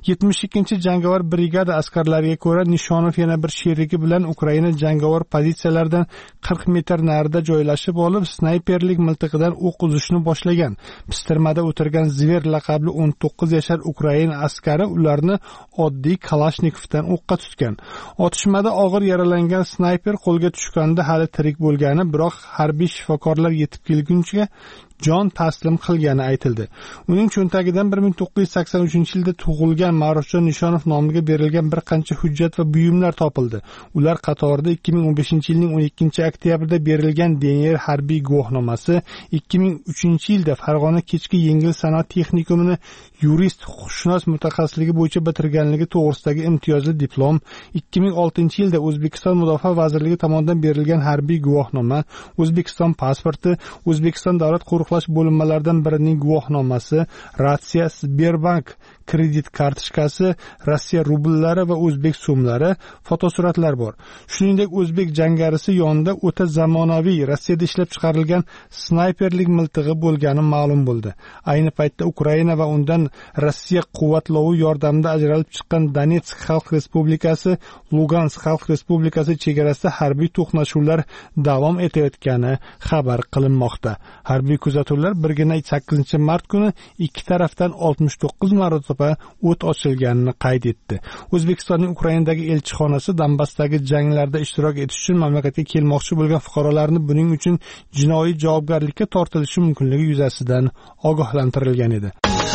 72 jangovar brigada askarlariga ko'ra, Nishonov yana bir sherigi bilan Ukraina jangovar pozitsiyalaridan 40 metr narida joylashib olib, snayperlik miltig'idan o'q uzishni boshlagan. Pistirmada o'tirgan Zver laqabli 19 yashar Ukraina askari ularni oddiy Kalashnikovdan o'qqa tutgan. Otishmada og'ir yaralangan snayper qo'lga tushganda hali tirik bo'lgani, biroq harbiy shifokorlar yetib kelguncha jon taslim qilgani aytildi. Uning cho'ntagidan 1983-yilda tug'ilgan Ma'rufjon Nishonov nomiga berilgan bir qancha hujjat va buyumlar topildi. Ular qatorida 2015-yilning 12-oktyabrida berilgan DNR harbiy guvohnomasi, 2003-yilda Farg'ona kechki yengil sanoat texnikumini yurist huquqshunos mutaxassisligi bo'yicha bitirganligi to'g'risidagi imtiyozli diplom, 2006-yilda O'zbekiston Mudofaa vazirligi tomonidan berilgan harbiy guvohnoma, O'zbekiston pasporti, O'zbekiston davlat qo'riqlash bo'linmalaridan birining guvohnomasi, Rossiya Sberbank kredit kartochkasi, Rossiya rubllari va o'zbek so'mlari, fotosuratlar bor. Shuningdek, o'zbek jangarisi yonida o'ta zamonaviy Rossiyada ishlab chiqarilgan snayperlik miltig'i bo'lgani ma'lum bo'ldi. Ayni paytda Ukraina va undan Rossiya quvvatlovi yordamida ajralib chiqqan Donetsk Xalq Respublikasi, Lugansk Xalq Respublikasi chegarasida harbiy to'qnashuvlar davom etayotgani xabar qilinmoqda. Harbiy kuzatuvlar birgina 8-mart kuni ikki tarafdan 69 marotaba o't ochilganini qayd etdi. O'zbekistonning Ukrainadagi elchixonasi Donbassdagi janglarda ishtirok etish uchun mamlakatga kelmoqchi bo'lgan fuqarolarni buning uchun jinoiy javobgarlikka tortilishi mumkinligi yuzasidan ogohlantirilgan edi.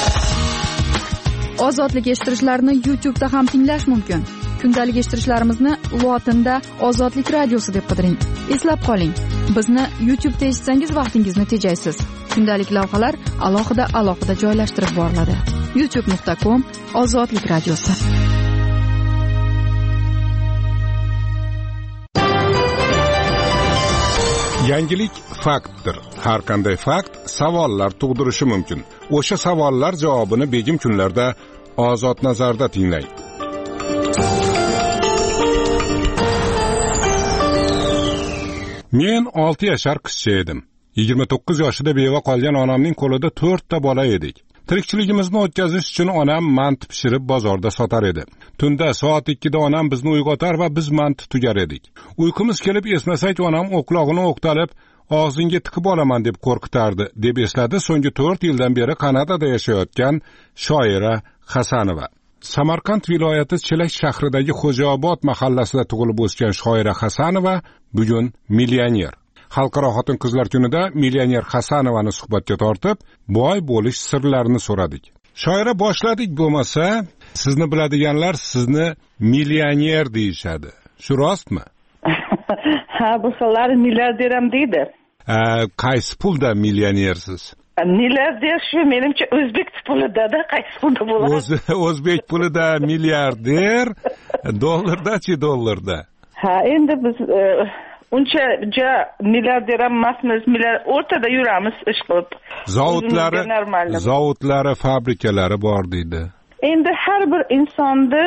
Ozodlik eshittirishlarni YouTube'da ham tinglash mumkin. Kundalik eshittirishlarimizni lotinda Ozodlik radiosi deb qidiring. Eslab qoling, bizni YouTube'da eshitsangiz vaqtingizni tejaysiz. Kundalik lavhalar alohida joylashtirib boriladi. youtube.com/Ozodlik radiosi. Yangilik faktdir. Har qanday fakt savollar tug'dirishi mumkin. O'sha savollar javobini begim kunlarda Ozod nazarda tinglang. Men 6 yashar qizcha edim. 29 yoshida beva qolgan onamning qo'lida 4 ta bola edik. Tirikchiligimizni o'tkazish uchun onam manti pishirib bozorda sotar edi. Tunda soat 2 da onam bizni uyg'otar va biz manti tugar edik. Uyqumiz kelib esnasak, onam o'qlog'ini o'qtalib, og'zingga tiqib olaman deb qo'rqitardi, deb esladi so'nggi 4 yildan beri Kanadada yashayotgan shoira Hasanova. Samarqand viloyati Chelak shahridagi Xo'jaobod mahallasida tug'ilib o'sgan shoira Hasanova bugun millioner. Xalqaro xotin-qizlar kunida millioner Hasanovani suhbatga tortib, boy bo'lish sirlarini so'radik. Shoira boshladik bo'lmasa, sizni biladiganlar sizni millioner deyishadi. Shu rostmi? Ha, bu xillar milliarder ham deydi. Qaysi pulda millionersiz? Milliarder shu menimcha o'zbek pulida-da, qaysi pulda bo'ladi? O'zbek pulida milliarder, dollarda-chi dollarda? Ha, endi biz uncha milliarder ham emasmiz, o'rtada yuramiz ish qilib. Zavodlari, fabrikalari bor deydi. Endi har bir insonni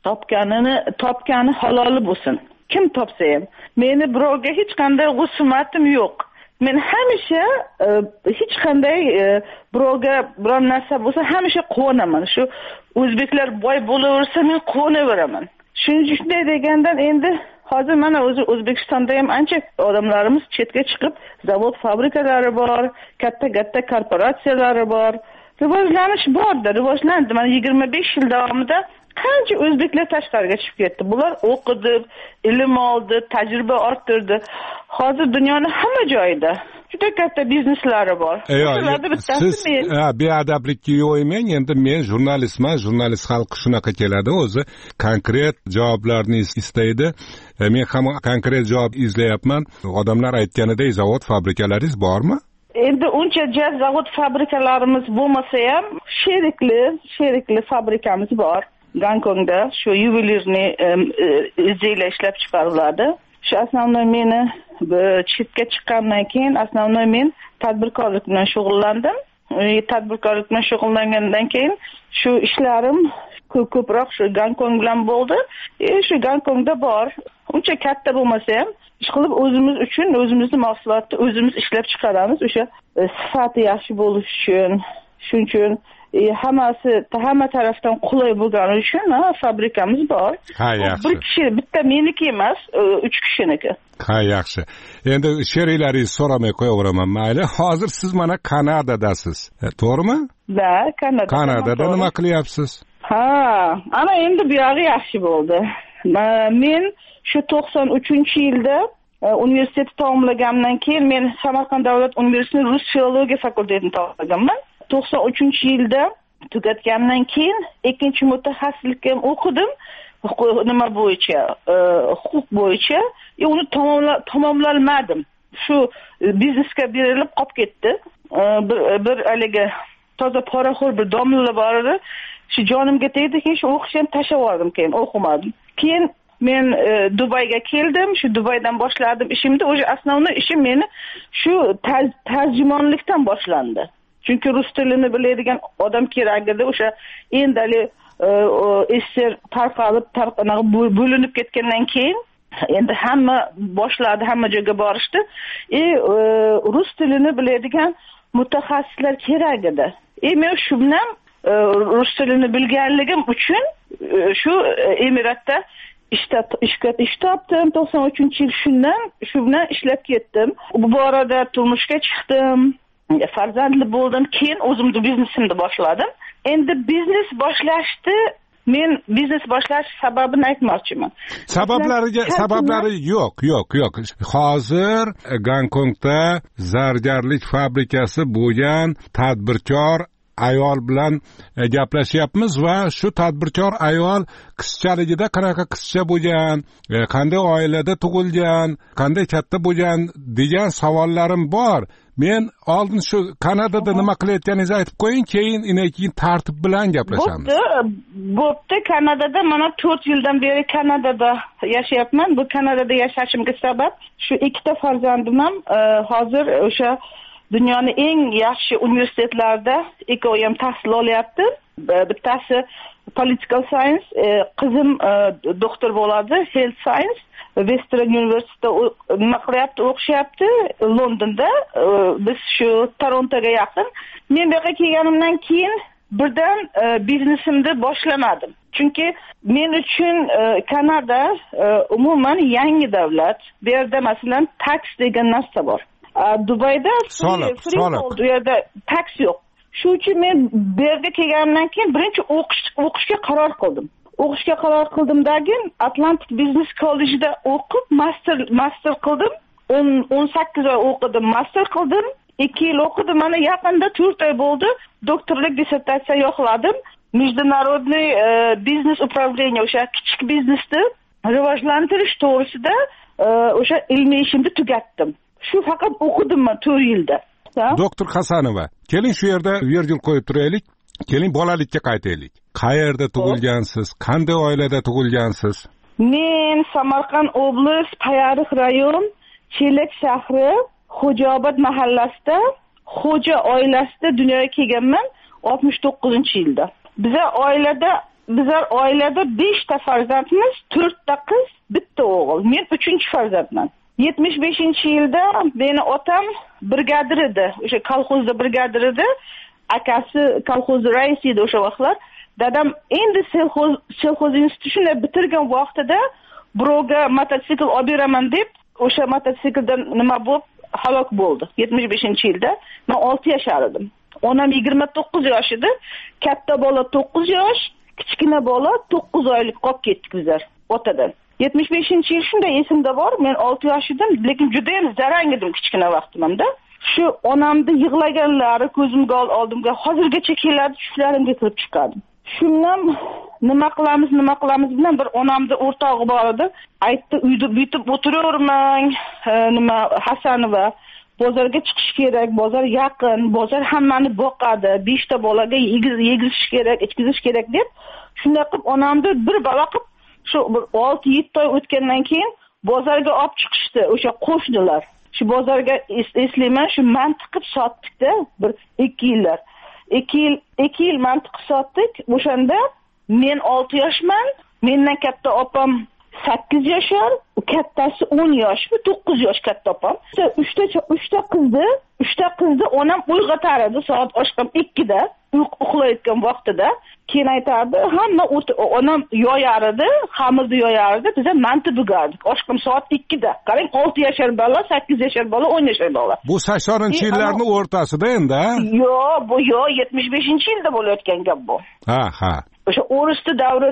topgani haloli bo'lsin. Kim topsa ham. Meni birovga hech qanday g'usumatim yo'q. Men hamisha hech qanday birovga biron narsa bo'lsa, hamisha quvonaman. Shu o'zbeklar boy bo'laversa, men quvonaveraman. Shunday degandan endi hozir mana O'zbekistonda ham ancha odamlarimiz chetga chiqib, zavod fabrikalari bor, katta korporatsiyalari bor. Rivojlanish borda, rivojlandi. Mana 25 yil davomida qancha o'zbeklar tashqariga chiqib ketdi. Bular o'qidi, ilm oldi, tajriba orttirdi. Hozir dunyoning hamma joyida juda katta bizneslari bor. Siz beadablikka yo'ymang. Endi men jurnalistman, jurnalist xalqi shunaqa keladi, o'zi konkret javoblarni istaydi. Men ham konkret javob izlayapman. Odamlar aytganidek zavod fabrikalaringiz bormi? Endi uncha zavod fabrikalarimiz bo'lmasa ham sherikli fabrikamiz bor. Gonkongda shu yuvelirni izlaylar ishlab chiqariladi. Shu asnoviy meni chetga chiqqandan keyin men tadbirkorlik bilan shug'ullandim. Tadbirkorlik bilan shug'ullangandan keyin shu ishlarim ko'proq shu Gonkong bilan bo'ldi. Shu Gonkongda bor. Uncha katta bo'lmasa ham ish qilib o'zimiz uchun o'zimizni mahsulotni o'zimiz ishlab chiqaramiz. O'sha sifati yaxshi bo'lish uchun, shuning uchun hamma tarafdan qulay bo'lgani uchun fabrikamiz bor. Bir kishi, bitta meniki emas, 3 kishiniki. Ha, yaxshi. Endi sheriklaringizni so'ramay qo'yaveraman, mayli. Hozir siz mana Kanadadasiz, to'g'rimi? Da, Kanadada. Kanadada nima qilyapsiz? Ha, ana endi bu yog'i yaxshi bo'ldi. Men shu 93-yilda universitetni tamomlagandan keyin men Samarqand davlat universitetining rus filologiya fakultetini tamomlaganman. 93-yilda tugatgandan keyin ikkinchi mutaxassislikka o'qidim. Nima bo'yicha? Huquq bo'yicha. Uni tamomlamadim. Shu biznesga berilib qolib ketdi. Bir haligi toza poraxo'r bir domla bor edi. Shu jonimga tegdi, keyin shu o'qishni ham tashlab yubordim, keyin o'qimadim. Keyin men Dubayga keldim. Shu Dubaydan boshladim ishimni. O'sha asosiy ishim meni shu tarjimonlikdan boshlandi. Chunki rus tilini biladigan odam kerak edi. O'sha endi esser tarqalib bo'linib ketgandan keyin endi hamma boshladi, hamma joyga borishdi. Rus tilini biladigan mutaxassislar kerak edi. Men shu bilan rus tilini bilganligim uchun shu Emiratda ish topdim. 93-yil shu bilan ishlab ketdim. Bu borada turmushga chiqdim. Farzandli bo'ldim, keyin o'zimni biznesimni boshladim. Endi biznes men biznes boshlash sababini aytmoqchiman. Sabablari yo'q. Hozir Gonkongda zargarlik fabrikasi bo'lgan tadbirkor ayol bilan gaplashyapmiz va shu tadbirkor ayol qizchaligida qanaqa qizcha bo'lgan, qanday oilada tug'ilgan, qanday katta bo'lgan degan savollarim bor. Men oldin shu Kanadada nima qilayotganingizni aytib qo'ying, keyin tartib bilan gaplashamiz. Bo'pti, Kanadada mana 4 yildan beri Kanadada yashayapman. Bu Kanadada yashashimga sabab shu ikkita farzandim ham hozir o'sha dunyoni eng yaxshi universitetlarida ikkovi ham tahsil olyapti. Bittasi political science, qizim doktor bo'ladi, health science, Western University'da nima qilyapti, o'qishyapti Londonda. Biz shu Torontoga yaqin. Men bu yerga kelganimdan keyin birdan biznesimni boshlamadim. Chunki men uchun Kanada umuman yangi davlat. Bu yerda masalan tax degan narsa bor. Dubayda soliq, u yerda tax yo'q. Shuning uchun men bu yerga kelganimdan keyin birinchi o'qishga qaror qildim. O'qishga qaror qildimdagi Atlantic Business College'da o'qib master qildim. 18 oy o'qidim, master qildim. 2 yil o'qidim. Mana yaqinda 4 oy bo'ldi. Doktorlik dissertatsiya yoqladim. Международный biznes управление, o'sha kichik biznesni rivojlantirish to'g'risida o'sha ilmiy ishimni tugatdim. Shu faqat o'qidim 4 yilda. Doktor Hasanova, keling shu yerda virgul qo'yib turaylik. Keling bolalikka qaytaylik. Qayerda tug'ilgansiz? Qanday oilada tug'ilgansiz? Men Samarqand oblast, Payariq rayon, Chelak shahri, Xo'jaobod mahallasida, Xo'ja oilasida dunyoga kelganman 69-yilda. Bizlar oilada 5 ta farzandmiz, 4 ta qiz, bitta o'g'il. Men 3-farzandman. 75-yilda meni otam brigadir edi. O'sha kolxozda brigadir edi. Akasi kolxoz raisi edi o'sha vaqtlar. Dadam endi selxoz institutini bitirgan vaqtida birovga mototsikl olib beraman deb, o'sha mototsikldan nima bo'lib halok bo'ldi. 75-yilda men 6 yashar edim. Onam 29 yosh edi. Katta bola 9 yosh, kichkina bola 9 oylik qolib ketdik bizlar otadan. 75-yil shunday esimda bor. Men 6 yosh edim, lekin juda ham zarang edim kichkina vaqtimda. Shu onamni yig'laganlari ko'zimga oldimga hozirgacha keladi, tushlarimga kirib chiqadi. Shundan nima qilamiz bilan bir onamning o'rtog'i bor edi. Aytdi, uyda bitib o'tiravermang, nima Hasanova, bozorga chiqish kerak, bozor yaqin, bozor hammani boqadi, 5 ta bolaga yegizish kerak, ichkizish kerak deb, shunday qilib onamni bir balo qilib shu 6-7 oy o'tgandan keyin bozorga olib chiqishdi o'sha qo'shnilar. Shu bozorga eslayman, shu mantiqib sotdik-da, bir 2 yillar. 2 yil mantiq sotdik. O'shanda men 6 yoshman, mendan katta opam 8 yashar, kattasi 10 yosh, 9 yosh katta opam. 3 ta qizni onam uyg'otar edi soat oshqam 2 da, uxlayotgan vaqtida. Keyin aytardi, hamma onam yoyar edi, xamirni yoyar edi, biz manti bugardik. Oshqam soat 2 da. Qarang, 6 yashar bola, 8 yashar bola, 10 yashar bola. Bu 80-yillarning o'rtasida endi, ha? Bu 75-yilda bo'layotgan gap bu. Ha. O'sha o'risli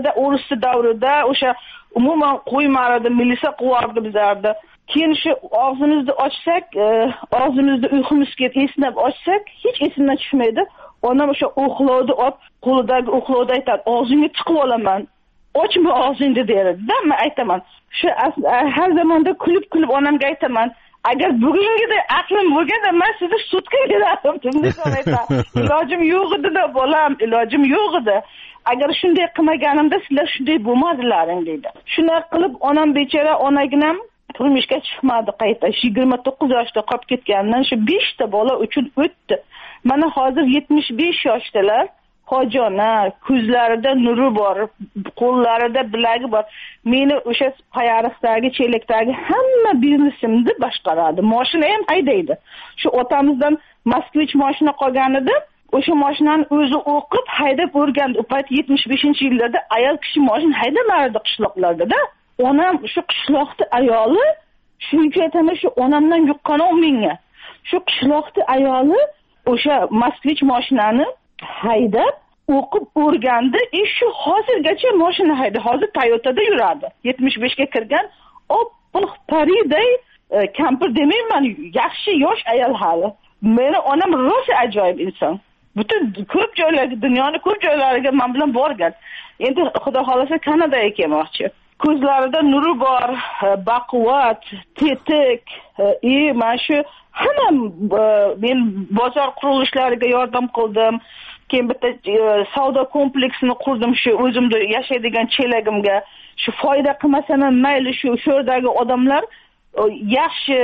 davrida o'sha umuman qo'ymardi, milisa qo'yardi bizlarni. Keyin shu og'zimizni ochsak, og'zimizda uyqumiz kelib esnab ochsak, hech esimdan tushmaydi. Onam o'sha o'xlovni olib, qo'lidagi o'xlovni aytadi, og'zingga tiqib olaman. Ochma og'zingni derdi-da, men aytaman. Shu har zamonda kulib onamga aytaman. Agar bugungida aqlim bo'lganda men sizni sudga berardim, deb aytaman. Ilojim yo'q edi-da, bolam, ilojim yo'q edi. Agar shunday qilmaganimda sizlar shunday bo'lmadilaring deydi. Shunday qilib onam bechora onaginam turmushga chiqmadi qayta. 29 yoshda qolib ketganidan shu 5 ta bola uchun o'tdi. Mana hozir 75 yoshdalar. Hojona, ko'zlarida nuri bor, qo'llarida bilagi bor. Meni o'sha Payariqdagi, Chelakdagi hamma biznesimni boshqaradi. Mashina ham haydaydi. Shu otamizdan Moskvich mashina qolganida, o'sha mashinani o'zi o'qib, haydab o'rgandi. U payt 75-yillarda ayol kishi mashina haydamardi qishloqlarda-da. Onam shu qishloqda ayoli, shuncha aytaman, shu onamdan yuqqan menga. Shu qishloqda ayoli o'sha Moskvich mashinani haydab o'qib o'rgandi. Shu hozirgacha mashina hayda. Hozir Toyota'da yuradi. 75 ga kirgan oppoq pariday kampir demayman, yaxshi yosh ayol hali. Meni onam rosa ajoyib inson. Butun ko'p joylarga, dunyoning ko'p joylariga men bilan borgan. Endi xudo xolasa Kanadaga kelmoqchi. Ko'zlarida nuri bor, baquvvat, tetik, mana shu hamma men bozor qurilishlariga yordam qildim. Keyin bitta savdo kompleksini qurdim shu o'zimda yashaydigan Chelagimga. Shu foyda qilmasam ham mayli, shu yerdagi odamlar yaxshi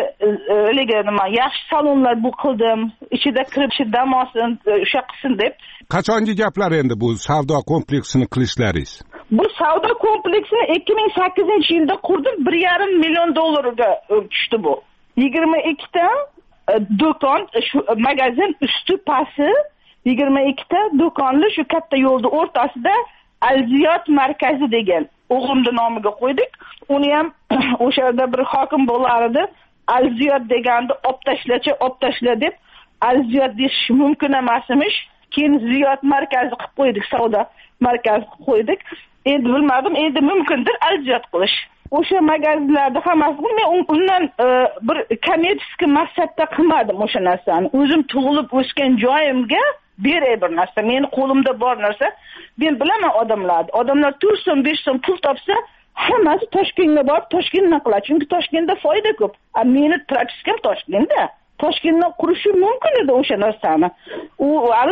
yaxshi salonlar bu qildim, ichida kirib dam olsin, o'sha qilsin deb. Qachongi gaplar endi bu savdo kompleksini qilishlaringiz? Bu savdo kompleksini 2008-yilda qurdim, 1,5 million dollarga tushdi bu. 22 ta do'kon, shu magazin usti pasti 22 ta do'konli shu katta yo'lning o'rtasida Al-Ziyod markazi degan o'g'limning nomiga qo'ydik. Uni ham o'sha yerda bir hokim bo'lar edi. Al-Ziyod deganda olib tashla deb Al-Ziyod deyish mumkin emasmish. Keyin Ziyod markazi qilib qo'ydik, savdo markazi qilib qo'ydik. Endi bilmadim, endi mumkindir Al-Ziyod qilish. O'sha magazinlarda hammasini men undan bir kommersiya maqsadda qilmadim o'sha narsani. O'zim tug'ilib o'sgan joyimga beray bir narsa. Meni qo'limda bor narsa. Men bilaman odamlarni. Odamlar 4 so'm, 5 so'm pul topsa, hammasi Toshkentga borib Toshkentdan qiladi. Chunki Toshkentda foyda ko'p. Meni propiskam Toshkentda. Toshkentdan qurishi mumkin edi o'sha narsani. U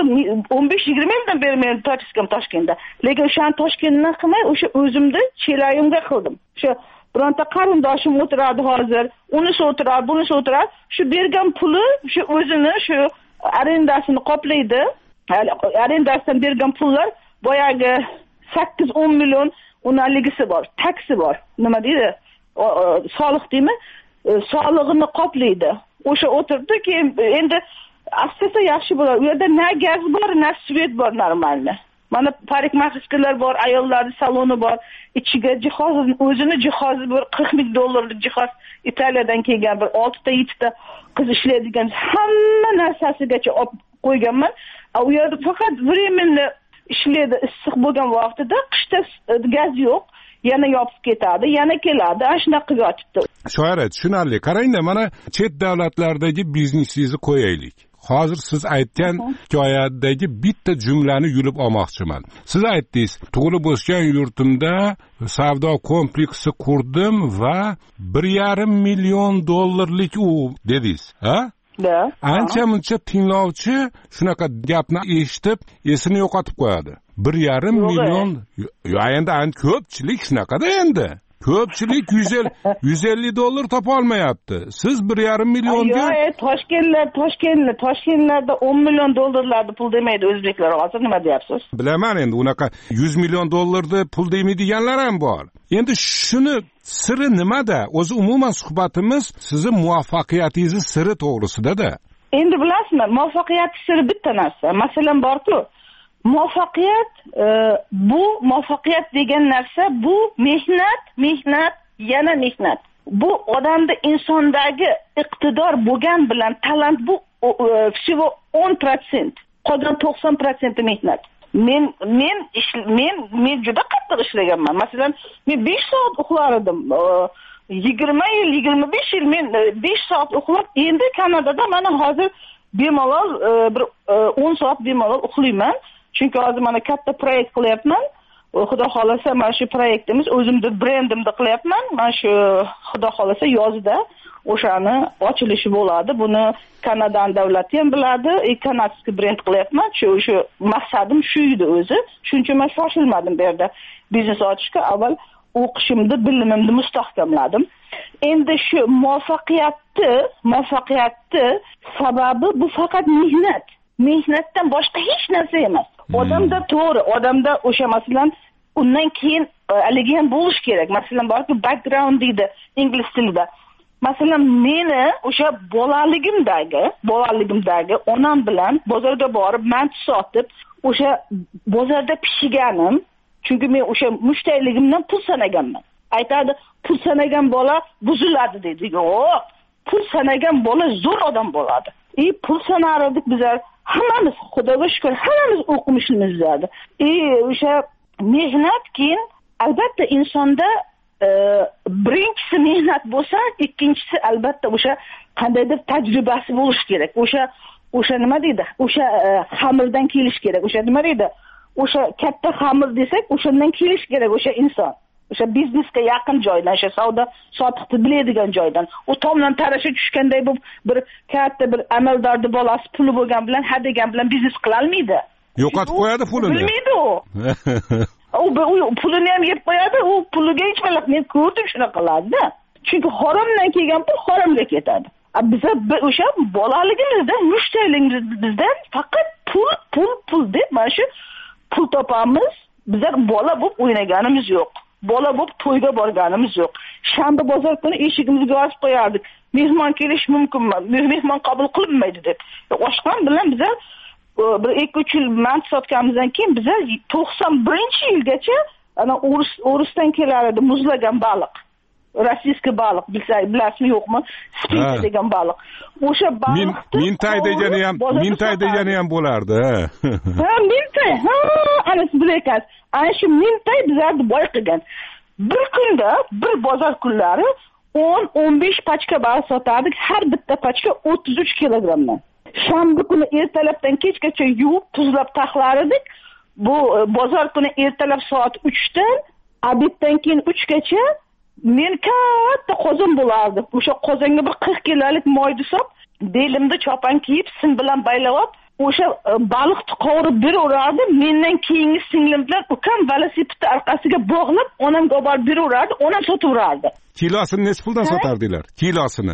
15-20 yildan beri meni propiskam Toshkentda. Lekin o'shani Toshkentdan qilmay, o'sha o'zimda chelayimga qildim. O'sha bironta qarindoshim o'tiradi hozir, unisi o'tiradi, bunisi o'tiradi. Shu bergan puli, shu o'zini shu arendasini qoplaydi. Arendasidan bergan pullar boyagi 8-10 million unaligisi bor, taksi bor. Nima deydi? Soliq deymi? Solig'ini qoplaydi. O'sha o'tirdi, keyin endi asosda yaxshi bo'ladi. U yerda na gaz bor, na svet bor normalni. Mana parikmaxirlar bor, ayollarning saloni bor. Ichiga o'zini jihozi bir 40 ming dollarlik jihoz Italiyadan kelgan bir 6 ta 7 ta qiz ishlaydigan hamma narsasigacha olib qo'yganman. U yerda faqat временно ishlaydi, issiq bo'lgan vaqtida, qishda gaz yo'q. Yana yopib ketadi, yana keladi, ana shunaqa qilib yotibdi. Shoira, tushunarli. Qarang-da, mana chet davlatlardagi biznesingizni qo'yaylik. Hozir siz aytgan hikoyadagi bitta jumlani yulib olmoqchiman. Siz aytdingiz, tug'ilib o'sgan yurtimda savdo kompleksi qurdim va 1,5 million dollarlik u dedingiz, ha? Da. Ancha-muncha tinglovchi shunaqa gapni eshitib, esini yo'qotib qo'yadi. 1,5 million. Endi ko'pchilik shunaqada endi. Ko'pchilik 150 dollar topa olmayapti. Siz 1,5 millionga Toshkentlarda 10 million dollarlarni pul demaydi o'zbeklar. Hozir nima deyapsiz? Bilaman endi unaqa 100 million dollarni pul demaydiganlar ham bor. Endi shuni siri nimada? O'zi umuman suhbatimiz sizning muvaffaqiyatingiz siri to'g'risida-da. Endi bilasizmi, muvaffaqiyat siri bitta narsa. Masalan borku, muvaffaqiyat degan narsa bu mehnat, yana mehnat. Bu odamda insondagi iqtidor bo'lgan bilan talant bu всего 10%. Qolgan 90% mehnat. Men juda qattiq ishlaganman. Masalan, men 5 soat uxlar edim. 20 yil, 25 yil men 5 soat uxlab, endi Kanadada mana hozir bemalol bir 10 soat bemalol uxlayman. Chunki hozir mana katta proyekt qilyapman. Xudo xolasa mana shu proyektimiz o'zimning brendimda qilyapman. Mana shu xudo xolasa yozda o'shani ochilishi bo'ladi. Buni Kanadan davlati ham biladi. Kanadskiy brend qilyapman. Shu maqsadim shu edi o'zi. Shuning uchun men shoshilmadim bu yerda biznes ochishga. Avval o'qishimni, bilimimni mustahkamladim. Endi shu muvaffaqiyatni sababi bu faqat mehnat. Mehnatdan boshqa hech narsa emas. Odamda to'g'ri, odamda o'sha masalan undan keyin haligi ham bo'lish kerak. Masalan borki background deydi ingliz tilida. Masalan meni o'sha bolaligimdagi onam bilan bozorga borib manti sotib, o'sha bozorda pishiganim, chunki men o'sha mushtayligimdan pul sanaganman. Aytadi, pul sanagan bola buziladi dedi. Yo'q, pul sanagan bola zo'r odam bo'ladi. Pul sanar edik bizlar. Hammamiz, Xudoga shukr, hammamiz o'qimishimiz edi. O'sha mehnat keyin albatta insonda birinchisi mehnat bo'lsa, ikkinchisi albatta o'sha qandaydir tajribasi bo'lish kerak. O'sha nima deydi? O'sha xamirdan kelish kerak. O'sha nima deydi? O'sha katta xamir desak, o'shandan kelish kerak o'sha inson. O'sha biznesga yaqin joydan, o'sha savdo sotiqni biladigan joydan. U tomdan tarasha tushganday bo'lib bir katta bir amaldorning bolasi puli bo'lgan bilan, ha degan bilan biznes qila olmaydi. Yo'qotib qo'yadi pulini. Bilmaydi u. U pulini ham yeb qo'yadi, u puliga hech qanaqa men ko'rdim shunaqalarni. chunki haromdan kelgan pul haromga ketadi. Biza o'sha bolaligimizda mushtayligimizdan faqat pul deb mana shu pul topamiz. Bizlar bola bo'lib o'ynaganimiz yo'q. Bola bo'lib to'yga borganimiz yo'q. Shanba bozor kuni eshigimizga yozib qo'yardik. Mehmon kelish mumkinmi? Mehmon qabul qilinmaydi deb. Oshxon bilan bizlar bir 2-3 yil mant sotganimizdan keyin bizlar 91-yilgacha ana O'risdan kelar edi muzlagan baliq. Rossiyskiy baliq, bilasizmi yo'qmi? Spinka degan baliq. O'sha baliqni mintay degani ham bo'lardi. Ha, mintay. Ha, ana siz bilaysiz. Ana shu mintay bizlarni boy qilgan. Bir kunda, bir bozor kunlari 10-15 pachka baliq sotardik. Har bitta pachka 33 kilogramdan. Shanba kuni ertalabdan kechgacha yuvib, tuzlab taxlar edik. Bu bozor kuni ertalab soat 3dan, obeddan keyin 3gacha men katta qozon bo'lardi. O'sha qozonga bir 40 kilolik moyni solib, belimda chopan kiyib, sim bilan baylab, o'sha baliqni qovurib beraverardi. Mendan keyingi singlim bilan ukam velosipedni orqasiga bog'lab, onamga olib beraverardi, onam sotaverardi. Kilosini necha puldan sotardilar? Kilosini.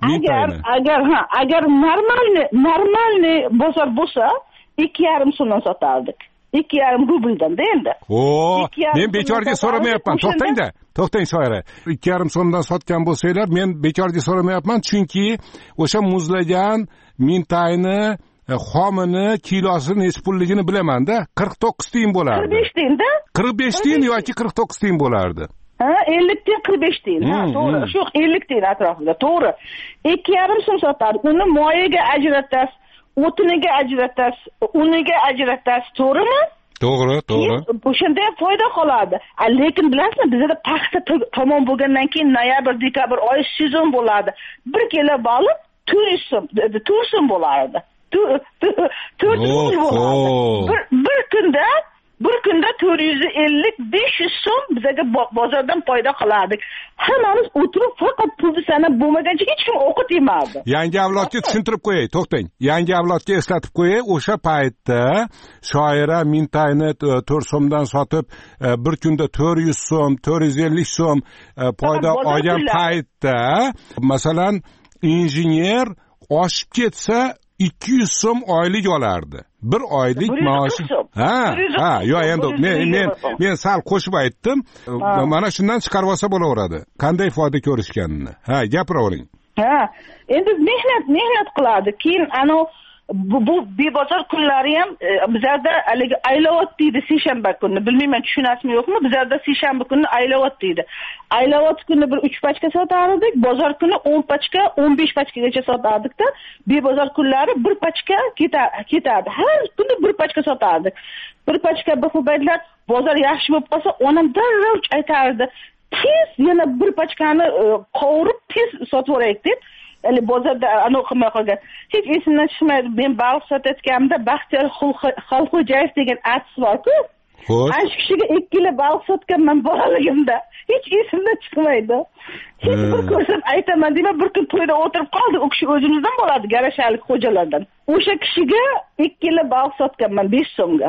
Agar normalniy bozor bo'lsa, 2,5 so'mdan sotardik. 2,5 rubldan-da endi. Men bekorga so'ramayapman. To'xtang shoira. 2,5 so'mdan sotgan bo'lsanglar, men bekorga so'ramayapman, chunki o'sha muzlagan mintayni xomini kilosi necha pulligini bilaman-da. 49 tiyin bo'lardi. 45 tiyinda? 45 tiyin yoki 49 tiyin bo'lardi. 50 tiyin, 45 tiyin. Ha, to'g'ri. Shu 50 tiyin atrofida, to'g'ri. 2,5 so'm sotardik. Uni moyaga ajratasiz, o'tiniga ajratasiz, uniga ajratasiz, to'g'rimi? To'g'ri. O'shanda foyda qoladi. Lekin bilasizmi, bizda paxta tamom bo'lgandan keyin noyabr, dekabr oyi sezon bo'ladi. 1 kilo baliq 400 so'm bo'lardi. 400 so'm bo'ladi. Bir kunda 450-500 so'm bizga bozordan foyda qilardik. Hammamiz o'tirib faqat pulni sanab bo'lmagancha hech kim ovqat yemardi. Yangi avlodga tushuntirib qo'yay, to'xtang. Yangi avlodga eslatib qo'yay, o'sha paytda shoira mintayni 4 so'mdan sotib, bir kunda 400 so'm, 450 so'm foyda olgan paytda, masalan, injener oshib ketsa 200 so'm oylik olardi. Bir oylik maoshi. Men sal qo'shib aytdim. Mana shundan chiqarib olsa bo'laveradi. Qanday foyda ko'rishganini. Gapiravering. Endi mehnat qiladi. Keyin bu bebozor kunlari ham bizlarda haligi aylavot deydi seshanba kuni. Bilmayman tushunasizmi yo'qmi? Bizlarda seshanba kuni aylavot deydi. Aylavot kuni bir 3 pachka sotardik, bozor kuni 10 pachka, 15 pachkagacha sotardik-da. Bebozor kunlari 1 pachka ketardi. Har kuni 1 pachka sotardik. 1 pachka bir paytlar bozor yaxshi bo'lib qolsa, onam darrov aytardi. Tez yana 1 pachkani qovurib tez sotvoraylik deb. Bozorda qilmay qolgan. Hech esimdan chiqmaydi. Men baliq sotayotganimda Baxtiyor Xalxo'jayev degan artist bor-ku. Ana shu kishiga 2 kilo baliq sotganman bolaligimda. Hech esimdan chiqmaydi. Hech bir ko'rsam aytaman deyman, bir kun to'yda o'tirib qoldi. U kishi o'zimizdan bo'ladi, garashalik xo'jalardan. O'sha kishiga 2 kilo baliq sotganman 5 so'mga.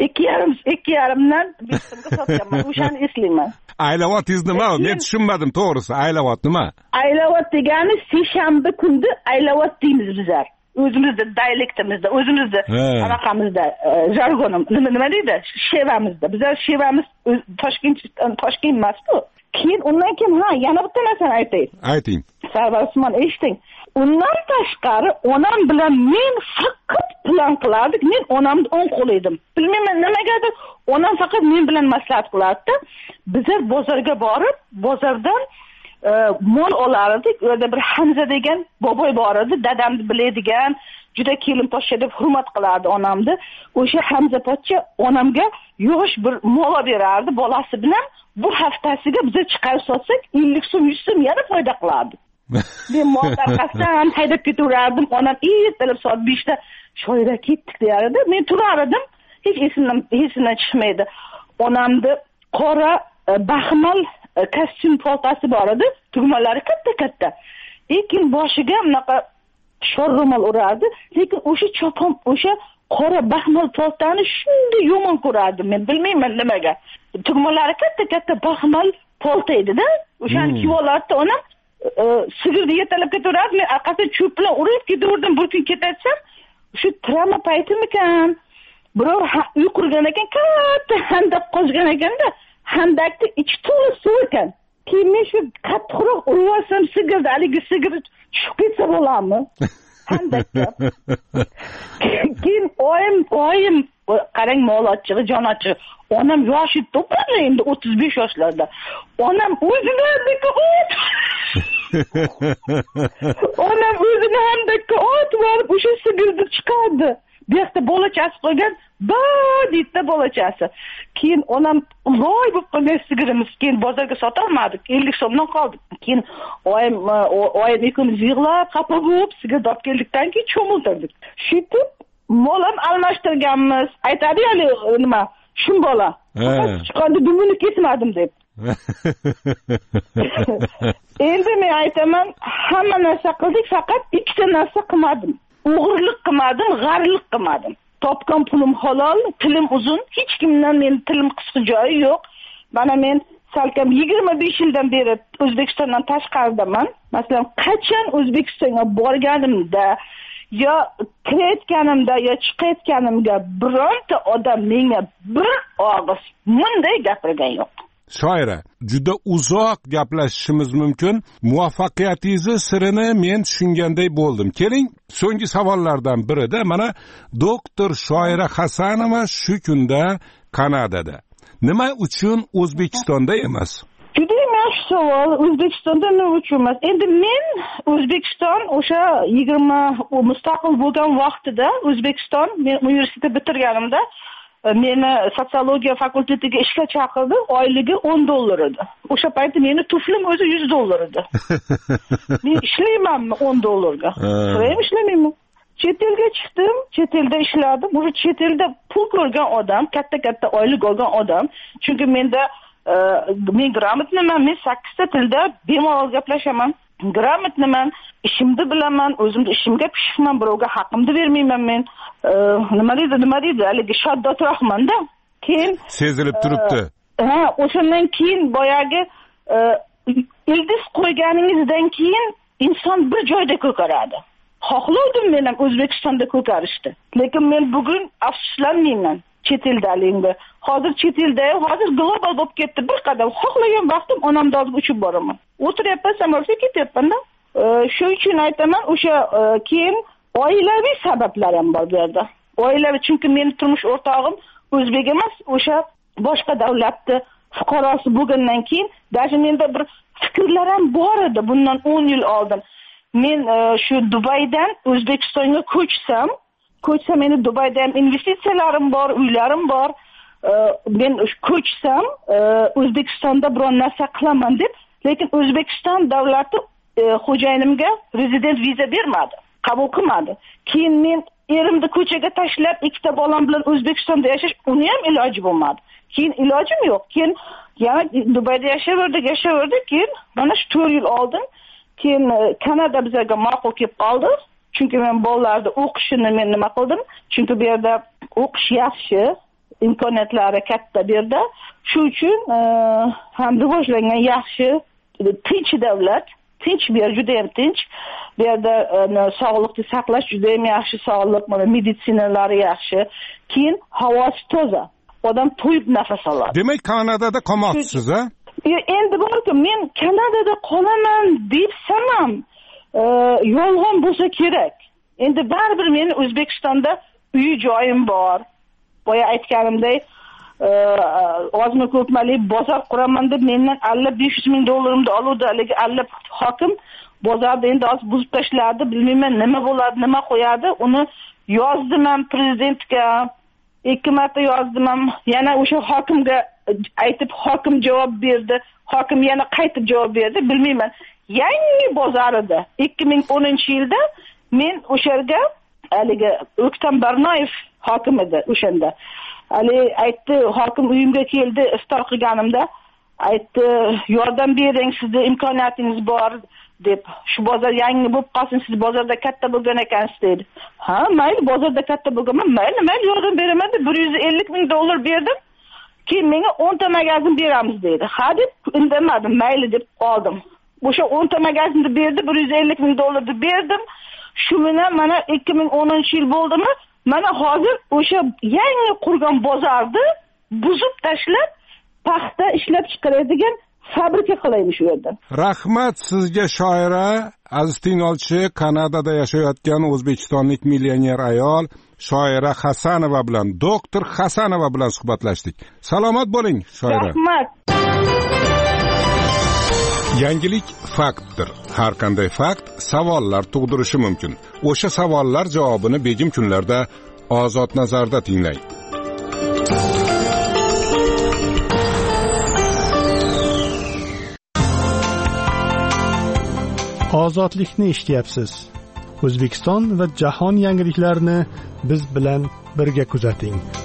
2,5dan 5 so'mga sotganman. O'shani eslayman. Aylavotingiz nima? Men tushunmadim to'g'risi. Aylavot nima? Aylavot degani seshanba kunda aylavot deymiz bizlar. O'zimizda dialektimizda, o'zimizda anaqamizda jargonim nima deydi? Shevamizda. Bizlar shevamiz Toshkent emas-ku. Keyin undan keyin yana bitta narsani ayting. Sarvar Usmon, eshiting. Undan tashqari onam bilan men faqat plan qilardik. Men onamni o'ng qo'li edim. Bilmayman nimagadir onam faqat men bilan maslahat qilardi. Bizlar bozorga borib, bozordan mol olardik. U yerda bir Hamza degan boboy bor edi, dadamni biladigan, juda kelin poshsha deb hurmat qilardi onamni. O'sha Hamza pochcha onamga yosh bir mol berardi bolasi bilan. Bu haftasiga biz chiqarib sotsak 50 so'm, 100 so'm yana foyda qilardik. Men mol tarqasdan haydab ketaverardim. Onam ertalab soat 5da shoira ketdik derdi. Men turar edim. Hech esimdan chiqmaydi. Onamni qora baxmal kostyum paltasi bor edi. Tugmalari katta-katta. Lekin boshiga bunaqa shorromal urardi. Lekin o'sha chopon, o'sha qora baxmal paltani shunday yomon ko'rardim. Men bilmayman nimaga. Tugmalari katta-katta baxmal palta edi-da. O'shani kiyib olardi onam. sigirni yetalab ketaveradi, men orqasidan cho'p bilan urib ketaverdim. Bir kun ketatsam, shu travma paytimikan, birov uy qurgan ekan, katta handaq qozgan ekanda, handaqni ichi to'la suv ekan. Keyin men shu qattiqroq urib olsam, sigirni, haligi sigir tushib ketsa bo'ladimi? Handaqqa. Keyin oyim qarang, mol ochig'i, jon ochig'i. Onam yoshi to'padi endi 35 yoshlarda. Onam o'zini handaqqa Onam o'zini handaqqa otib olib o'sha sigirni chiqardi. Bu yoqda bolachasi qo'ygan, deydi bolachasi. Keyin onam loy bo'lib qolgan sigirimiz, keyin bozorga sota olmadik, 50 so'mdan qoldi. Keyin oyim ikimiz yig'lab, xafa bo'lib sigirni olib keldikdan keyin cho'miltirdik. Shitib molam almashtirganmiz. Aytadi-ya, nima? Shun bola. Chiqandi dumini kesmadim deb. Endi men aytaman, hamma narsa qildik, faqat ikkita narsa qilmadim. O'g'irlik qilmadim, g'arlik qilmadim. Topgan pulim halol, tilim uzun, hech kimdan men tilim qisqa joyi yo'q. Mana men salkam 25 yildan beri O'zbekistondan tashqaridaman. Masalan, qachon O'zbekistonga borganimda yo kirayotganimda yo chiqayotganimga bironta odam menga bir og'iz bunday gapirgan yo'q. Shoira, juda uzoq gaplashishimiz mumkin. Muvaffaqiyatingizni sirini men tushunganday bo'ldim. Keling, so'nggi savollardan birida mana doktor Shoira Hasanova shu kunda Kanadada. Nima uchun O'zbekistonda emas? Juda yaxshi savol. O'zbekistonda nima uchun emas? Endi men O'zbekiston o'sha 20 mustaqil bo'lgan vaqtida O'zbekiston, men universitet bitirganimda meni sotsiologiya fakultetiga ishga chaqirdi, oyligi $10 edi. O'sha paytda meni tuflim o'zi $100 edi. Men ishlaymanmi $10 ga? Ham ishlamayman. Chet elga chiqdim, chet elda ishladim. O'sha chet elda pul ko'rgan odam, katta oylik olgan odam. Chunki men gрамотныйman, men 8 ta tilda bemalol gaplashaman. Gрамотныйman, ishimni bilaman, o'zimni ishimga pishman, birovga haqimni bermayman men. Nima deydi, haligi shoddotroqman-da. Keyin sezilib turibdi. O'shandan keyin boyagi ildiz qo'yganingizdan keyin inson bir joyda ko'karadi. Xohlovdim men ham O'zbekistonda ko'karishdi. Lekin men bugun afsuslanmayman. Chet eldaligimda. Hozir chet elda, hozir global bo'lib ketdi. Bir qadam xohlagan vaqtim onamni olib uchib boraman. O'tiryapman, samolyotga ketyapman-da. Shu uchun aytaman, o'sha keyin oilaviy sabablar ham bor bu yerda. Oilaviy, chunki meni turmush o'rtog'im o'zbek emas, o'sha boshqa davlatni fuqarosi bo'lgandan keyin даже menda bir fikrlar ham bor edi bundan 10 yil oldin. Men shu Dubaydan O'zbekistonga ko'chsam, meni Dubayda ham investitsiyalarim bor, uylarim bor. Men ko'chsam, O'zbekistonda biron narsa qilaman deb, lekin O'zbekiston davlati xo'jayinimga rezident viza bermadi, qabul qilmadi. Keyin men erimni ko'chaga tashlab, ikkita bolam bilan O'zbekistonda yashash, uni ham iloji bo'lmadi. Keyin ilojim yo'q. Keyin yana Dubayda yashayverdik. Keyin mana shu 4 yil oldin keyin Kanada bizga ma'qul kelib qoldi. Chunki men bolalarni o'qishini men nima qildim? Chunki bu yerda o'qish yaxshi, imkoniyatlari katta bu yerda. Shu uchun ham rivojlangan yaxshi, tinch davlat, tinch bu yer, juda ham tinch. Bu yerda sog'liqni saqlash juda ham yaxshi, sog'liq, mana meditsinalari yaxshi. Keyin havosi toza. Odam to'yib nafas oladi. Demak, Kanadada qolmoqchisiz, a? Endi borki, men Kanadada qolaman debsam ham yolg'on bo'lsa kerak. Endi baribir meni O'zbekistonda uy joyim bor. Boya aytganimdek, ozmi ko'pmalik bozor quraman deb mendan $500 ming oluvdi. Haligi hokim bozorda endi oz buzib tashladi, bilmayman nima bo'ladi, nima qo'yadi. Uni yozdim ham prezidentga, 2 marta yozdim ham. Yana o'sha hokimga aytib, hokim javob berdi. Hokim yana qaytib javob berdi, bilmayman. Yangi bozorida 2010-yilda men o'sha yerga haligi O'ktam Barnoyev hokim edi o'shanda. Ali aytdi, hokim uyimga keldi iftor qilganimda, aytdi, yordam bering, sizda imkoniyatingiz bor deb. Shu bozor yangi bo'lib qolsin, siz bozorda katta bo'lgan ekansiz dedi. Ha, mayli, bozorda katta bo'lganman, mayli yordam beraman deb $150 ming berdim. Keyin menga 10 ta magazin beramiz dedi. Ha deb indamadim, mayli deb qoldim. o'sha 10 ta magazinni berdi, 150 ming dollarni berdim. Shu bilan mana 2010-yil bo'ldimi? Mana hozir o'sha yangi qurgan bozorni buzib tashlab, paxta ishlab chiqaradigan fabrika qilaymiz shu yerda. Rahmat sizga shoira. Aziz tinglovchi, Kanadada yashayotgan o'zbekistonlik millioner ayol shoira Hasanova bilan, doktor Hasanova bilan suhbatlashdik. Salomat bo'ling, shoira. Rahmat. Yangilik faktdir. Har qanday fakt savollar tug'dirishi mumkin. O'sha savollar javobini begim kunlarda Ozod nazarda tinglang. Ozodlikni eshityapsiz. O'zbekiston va jahon yangiliklarini biz bilan birga kuzating.